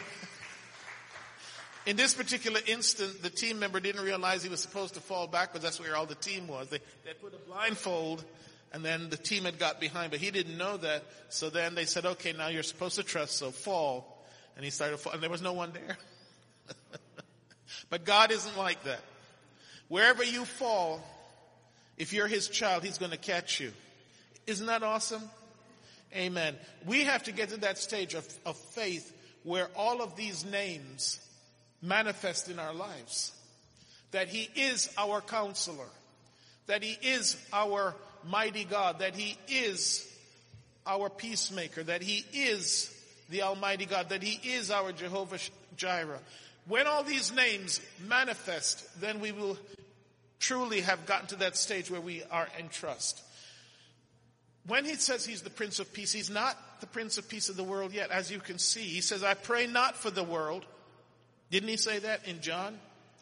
In this particular instant, the team member didn't realize he was supposed to fall backwards. That's where all the team was. They, they put a blindfold, and then the team had got behind, but he didn't know that. So then they said, okay, now you're supposed to trust, so fall. And he started to fall, and there was no one there. But God isn't like that. Wherever you fall, If you're his child, he's going to catch you. Isn't that awesome? Amen. We have to get to that stage of, of faith where all of these names manifest in our lives. That he is our counselor. That he is our mighty God. That he is our peacemaker. That he is the Almighty God. That he is our Jehovah Jireh. When all these names manifest, then we will truly have gotten to that stage where we are in trust. When he says he's the Prince of Peace, he's not the Prince of Peace of the world yet. As you can see, he says, I pray not for the world. Didn't he say that in John?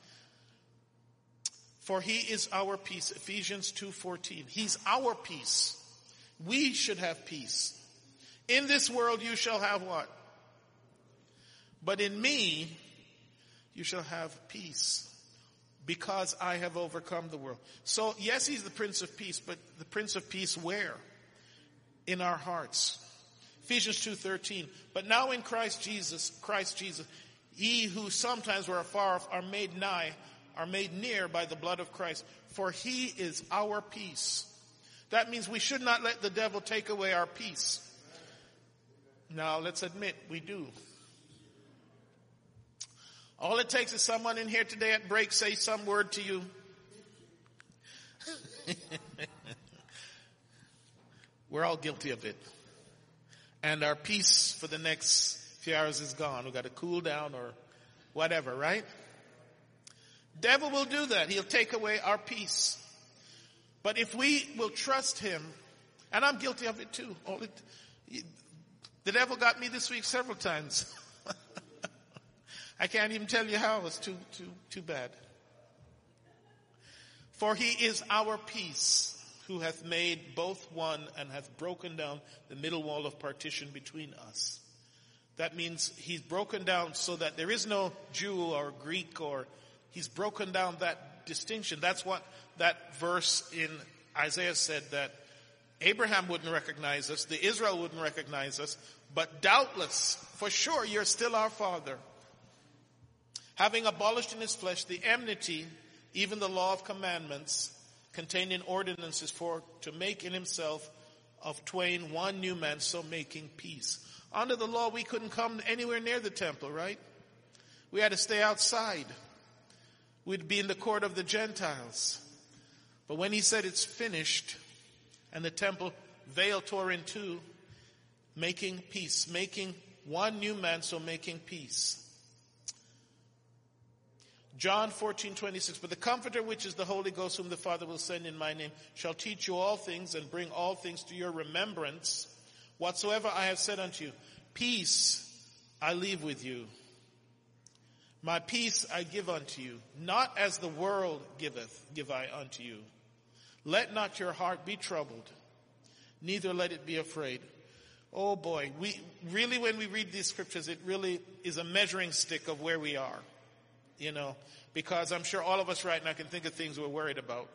For he is our peace. Ephesians two fourteen. He's our peace. We should have peace. In this world you shall have what? But in me you shall have peace, because I have overcome the world. So yes, he's the Prince of Peace, but the Prince of Peace where? In our hearts. Ephesians two thirteen. But now in Christ Jesus, Christ Jesus, ye who sometimes were afar off are made nigh, are made near by the blood of Christ. For he is our peace. That means we should not let the devil take away our peace. Now let's admit we do. All it takes is someone in here today at break say some word to you. We're all guilty of it. And our peace for the next few hours is gone. We've got to cool down or whatever, right? Devil will do that. He'll take away our peace. But if we will trust him, and I'm guilty of it too. All it, the devil got me this week several times. I can't even tell you how. It was too, too, too bad. For he is our peace, who hath made both one and hath broken down the middle wall of partition between us. That means he's broken down so that there is no Jew or Greek, or he's broken down that distinction. That's what that verse in Isaiah said, that Abraham wouldn't recognize us, the Israel wouldn't recognize us, but doubtless, for sure, you're still our Father. Having abolished in his flesh the enmity, even the law of commandments contained in ordinances, for to make in himself of twain one new man, so making peace. Under the law, we couldn't come anywhere near the temple, right? We had to stay outside. We'd be in the court of the Gentiles. But when he said it's finished, and the temple veil tore in two, making peace, making one new man, so making peace. John fourteen twenty-six. But the Comforter, which is the Holy Ghost, whom the Father will send in my name, shall teach you all things and bring all things to your remembrance, whatsoever I have said unto you. Peace I leave with you. My peace I give unto you. Not as the world giveth, give I unto you. Let not your heart be troubled, neither let it be afraid. Oh boy, we really, when we read these scriptures, it really is a measuring stick of where we are. You know, because I'm sure all of us right now can think of things we're worried about.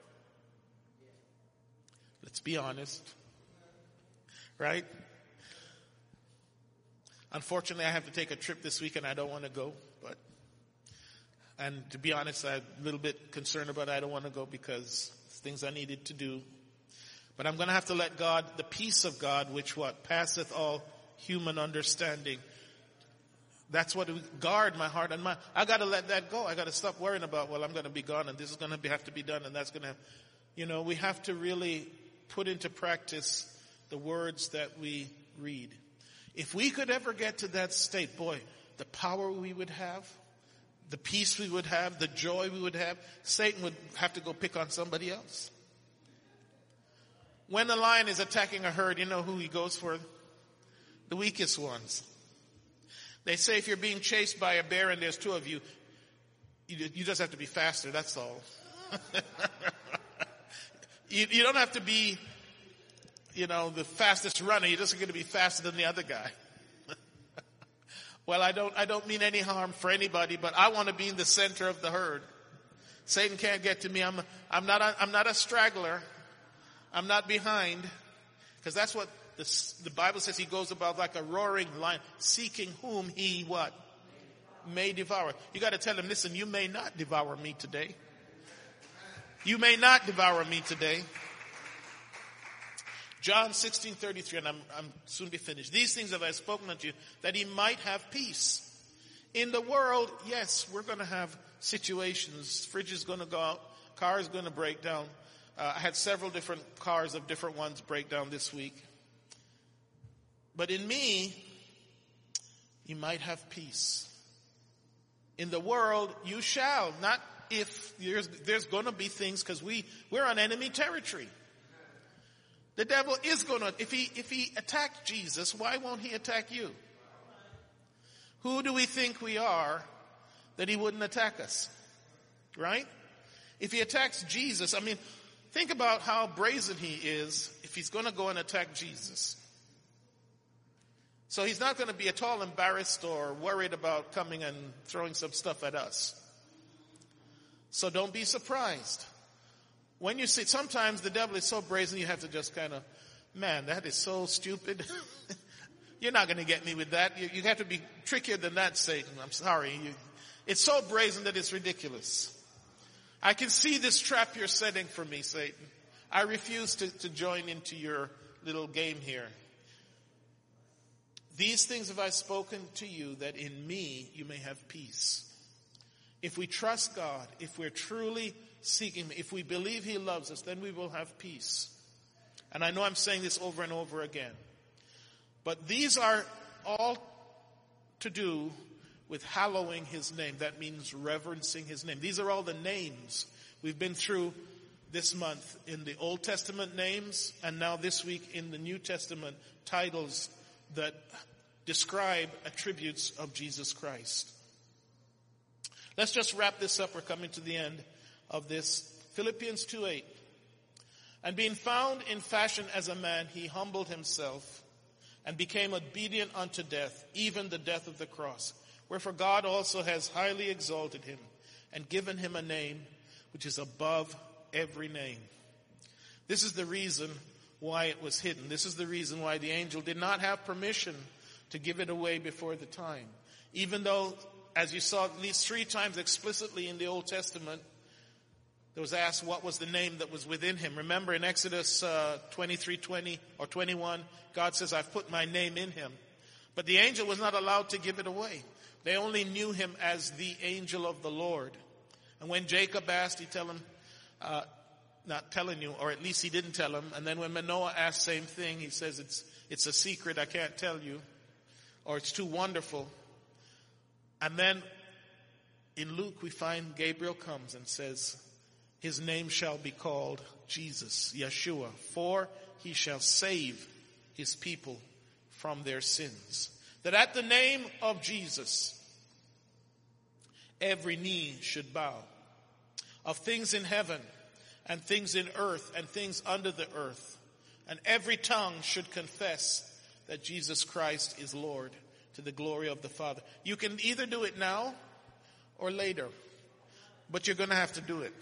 Let's be honest. Right? Unfortunately, I have to take a trip this week and I don't want to go. But, and to be honest, I'm a little bit concerned about it. I don't want to go because it's things I needed to do. But I'm going to have to let God, the peace of God, which what? Passeth all human understanding. That's what it, guard my heart and mind. I got to let that go. I got to stop worrying about, well, I'm going to be gone and this is going to be, have to be done and that's going to, you know, we have to really put into practice the words that we read. If we could ever get to that state, boy, the power we would have, the peace we would have, the joy we would have, Satan would have to go pick on somebody else. When the lion is attacking a herd, you know who he goes for? The weakest ones. They say if you're being chased by a bear and there's two of you, you, you just have to be faster, that's all. you, you don't have to be, you know, the fastest runner. You're just going to be faster than the other guy. Well, I don't, I don't mean any harm for anybody, but I want to be in the center of the herd. Satan can't get to me. I'm, I'm not, a, I'm not a straggler. I'm not behind. Because that's what the, the Bible says. He goes about like a roaring lion, seeking whom he what? May devour. You got to tell him, listen, you may not devour me today. You may not devour me today. John sixteen thirty-three, and I'm, I'm soon be finished. These things have I spoken unto you, that he might have peace. In the world, yes, we're going to have situations. Fridge is going to go out. Car is going to break down. Uh, I had several different cars of different ones break down this week. But in me, you might have peace. In the world, you shall. Not if. There's, there's going to be things because we, we're on enemy territory. The devil is going to, if he, if he attacked Jesus, why won't he attack you? Who do we think we are that he wouldn't attack us? Right? If he attacks Jesus, I mean, think about how brazen he is if he's going to go and attack Jesus. So he's not going to be at all embarrassed or worried about coming and throwing some stuff at us. So don't be surprised. When you see, sometimes the devil is so brazen you have to just kind of, man, that is so stupid. You're not going to get me with that. You, you have to be trickier than that, Satan. I'm sorry. You, it's so brazen that it's ridiculous. I can see this trap you're setting for me, Satan. I refuse to, to join into your little game here. These things have I spoken to you, that in me you may have peace. If we trust God, if we're truly seeking him, if we believe he loves us, then we will have peace. And I know I'm saying this over and over again. But these are all to do with hallowing his name. That means reverencing his name. These are all the names we've been through this month in the Old Testament names, and now this week in the New Testament titles that describe attributes of Jesus Christ. Let's just wrap this up. We're coming to the end of this. Philippians two eight. And being found in fashion as a man, he humbled himself and became obedient unto death, even the death of the cross. Wherefore God also has highly exalted him and given him a name which is above every name. This is the reason why it was hidden. This is the reason why the angel did not have permission to give it away before the time. Even though, as you saw at least three times explicitly in the Old Testament, there was asked what was the name that was within him. Remember in Exodus uh, twenty-three twenty or twenty-one, God says, I've put my name in him. But the angel was not allowed to give it away. They only knew him as the angel of the Lord. And when Jacob asked, he tell him, uh, not telling you, or at least he didn't tell him. And then when Manoah asked same thing, he says, it's, it's a secret, I can't tell you. Or it's too wonderful. And then in Luke we find Gabriel comes and says, his name shall be called Jesus, Yeshua, for he shall save his people from their sins. That at the name of Jesus, every knee should bow, of things in heaven and things in earth and things under the earth. And every tongue should confess that Jesus Christ is Lord, to the glory of the Father. You can either do it now or later, but you're going to have to do it.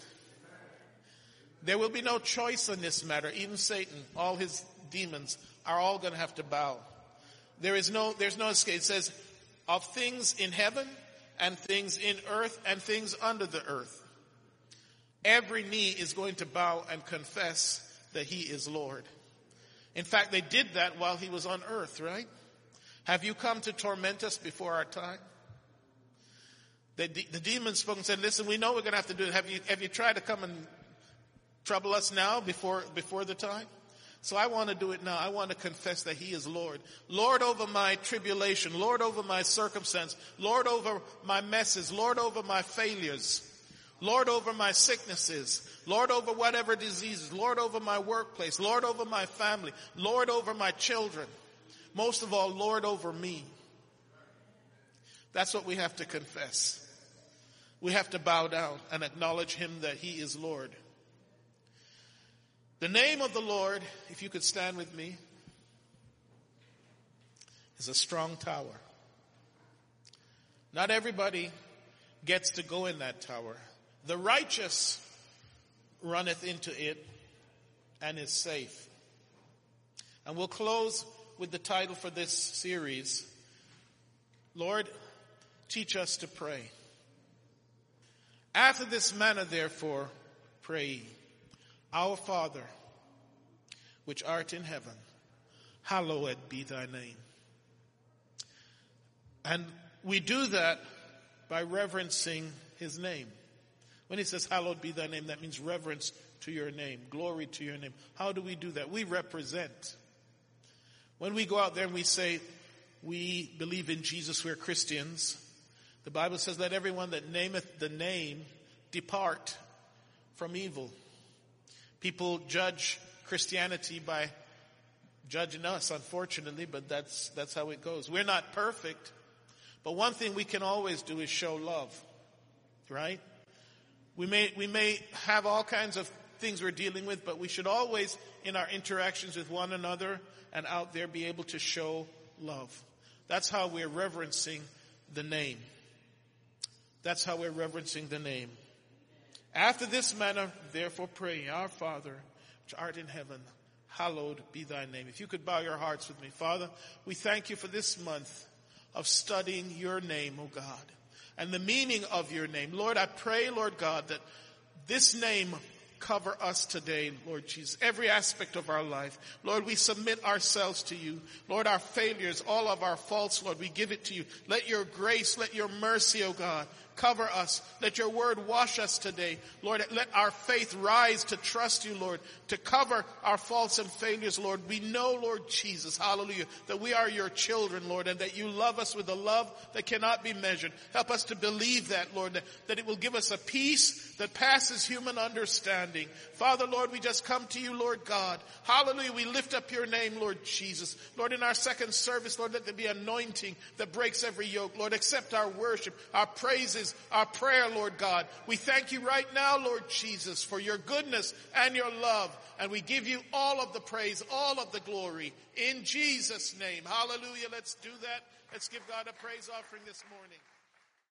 There will be no choice in this matter. Even Satan, all his demons, are all going to have to bow. There is no, there's no escape. It says, of things in heaven and things in earth and things under the earth. Every knee is going to bow and confess that he is Lord. In fact, they did that while he was on earth, right? Have you come to torment us before our time? The, the demons spoke and said, listen, we know we're going to have to do it. Have you, have you tried to come and trouble us now before, before the time? So I want to do it now. I want to confess that he is Lord. Lord over my tribulation. Lord over my circumstance. Lord over my messes. Lord over my failures. Lord over my sicknesses. Lord over whatever diseases. Lord over my workplace. Lord over my family. Lord over my children. Most of all, Lord over me. That's what we have to confess. We have to bow down and acknowledge him that he is Lord. The name of the Lord, if you could stand with me, is a strong tower. Not everybody gets to go in that tower. The righteous runneth into it and is safe. And we'll close with the title for this series, Lord, teach us to pray. After this manner, therefore, pray ye. Our Father, which art in heaven, hallowed be thy name. And we do that by reverencing his name. When he says, hallowed be thy name, that means reverence to your name, glory to your name. How do we do that? We represent. When we go out there and we say, we believe in Jesus, we're Christians, the Bible says, let everyone that nameth the name depart from evil. People judge Christianity by judging us, unfortunately, but that's that's how it goes. We're not perfect, but one thing we can always do is show love, right? We may we may have all kinds of things we're dealing with, but we should always, in our interactions with one another and out there, be able to show love. That's how we're reverencing the name. That's how we're reverencing the name. After this manner, therefore pray, our Father, which art in heaven, hallowed be thy name. If you could bow your hearts with me. Father, we thank you for this month of studying your name, O God, and the meaning of your name. Lord, I pray, Lord God, that this name cover us today, Lord Jesus, every aspect of our life. Lord, we submit ourselves to you. Lord, our failures, all of our faults, Lord, we give it to you. Let your grace, let your mercy, O God, cover us. Let your word wash us today. Lord, let our faith rise to trust you, Lord, to cover our faults and failures, Lord. We know, Lord Jesus, hallelujah, that we are your children, Lord, and that you love us with a love that cannot be measured. Help us to believe that, Lord, that, that it will give us a peace that passes human understanding. Father, Lord, we just come to you, Lord God. Hallelujah, we lift up your name, Lord Jesus. Lord, in our second service, Lord, let there be anointing that breaks every yoke. Lord, accept our worship, our praises, our prayer, Lord God. We thank you right now, Lord Jesus, for your goodness and your love. And we give you all of the praise, all of the glory in Jesus' name. Hallelujah. Let's do that. Let's give God a praise offering this morning.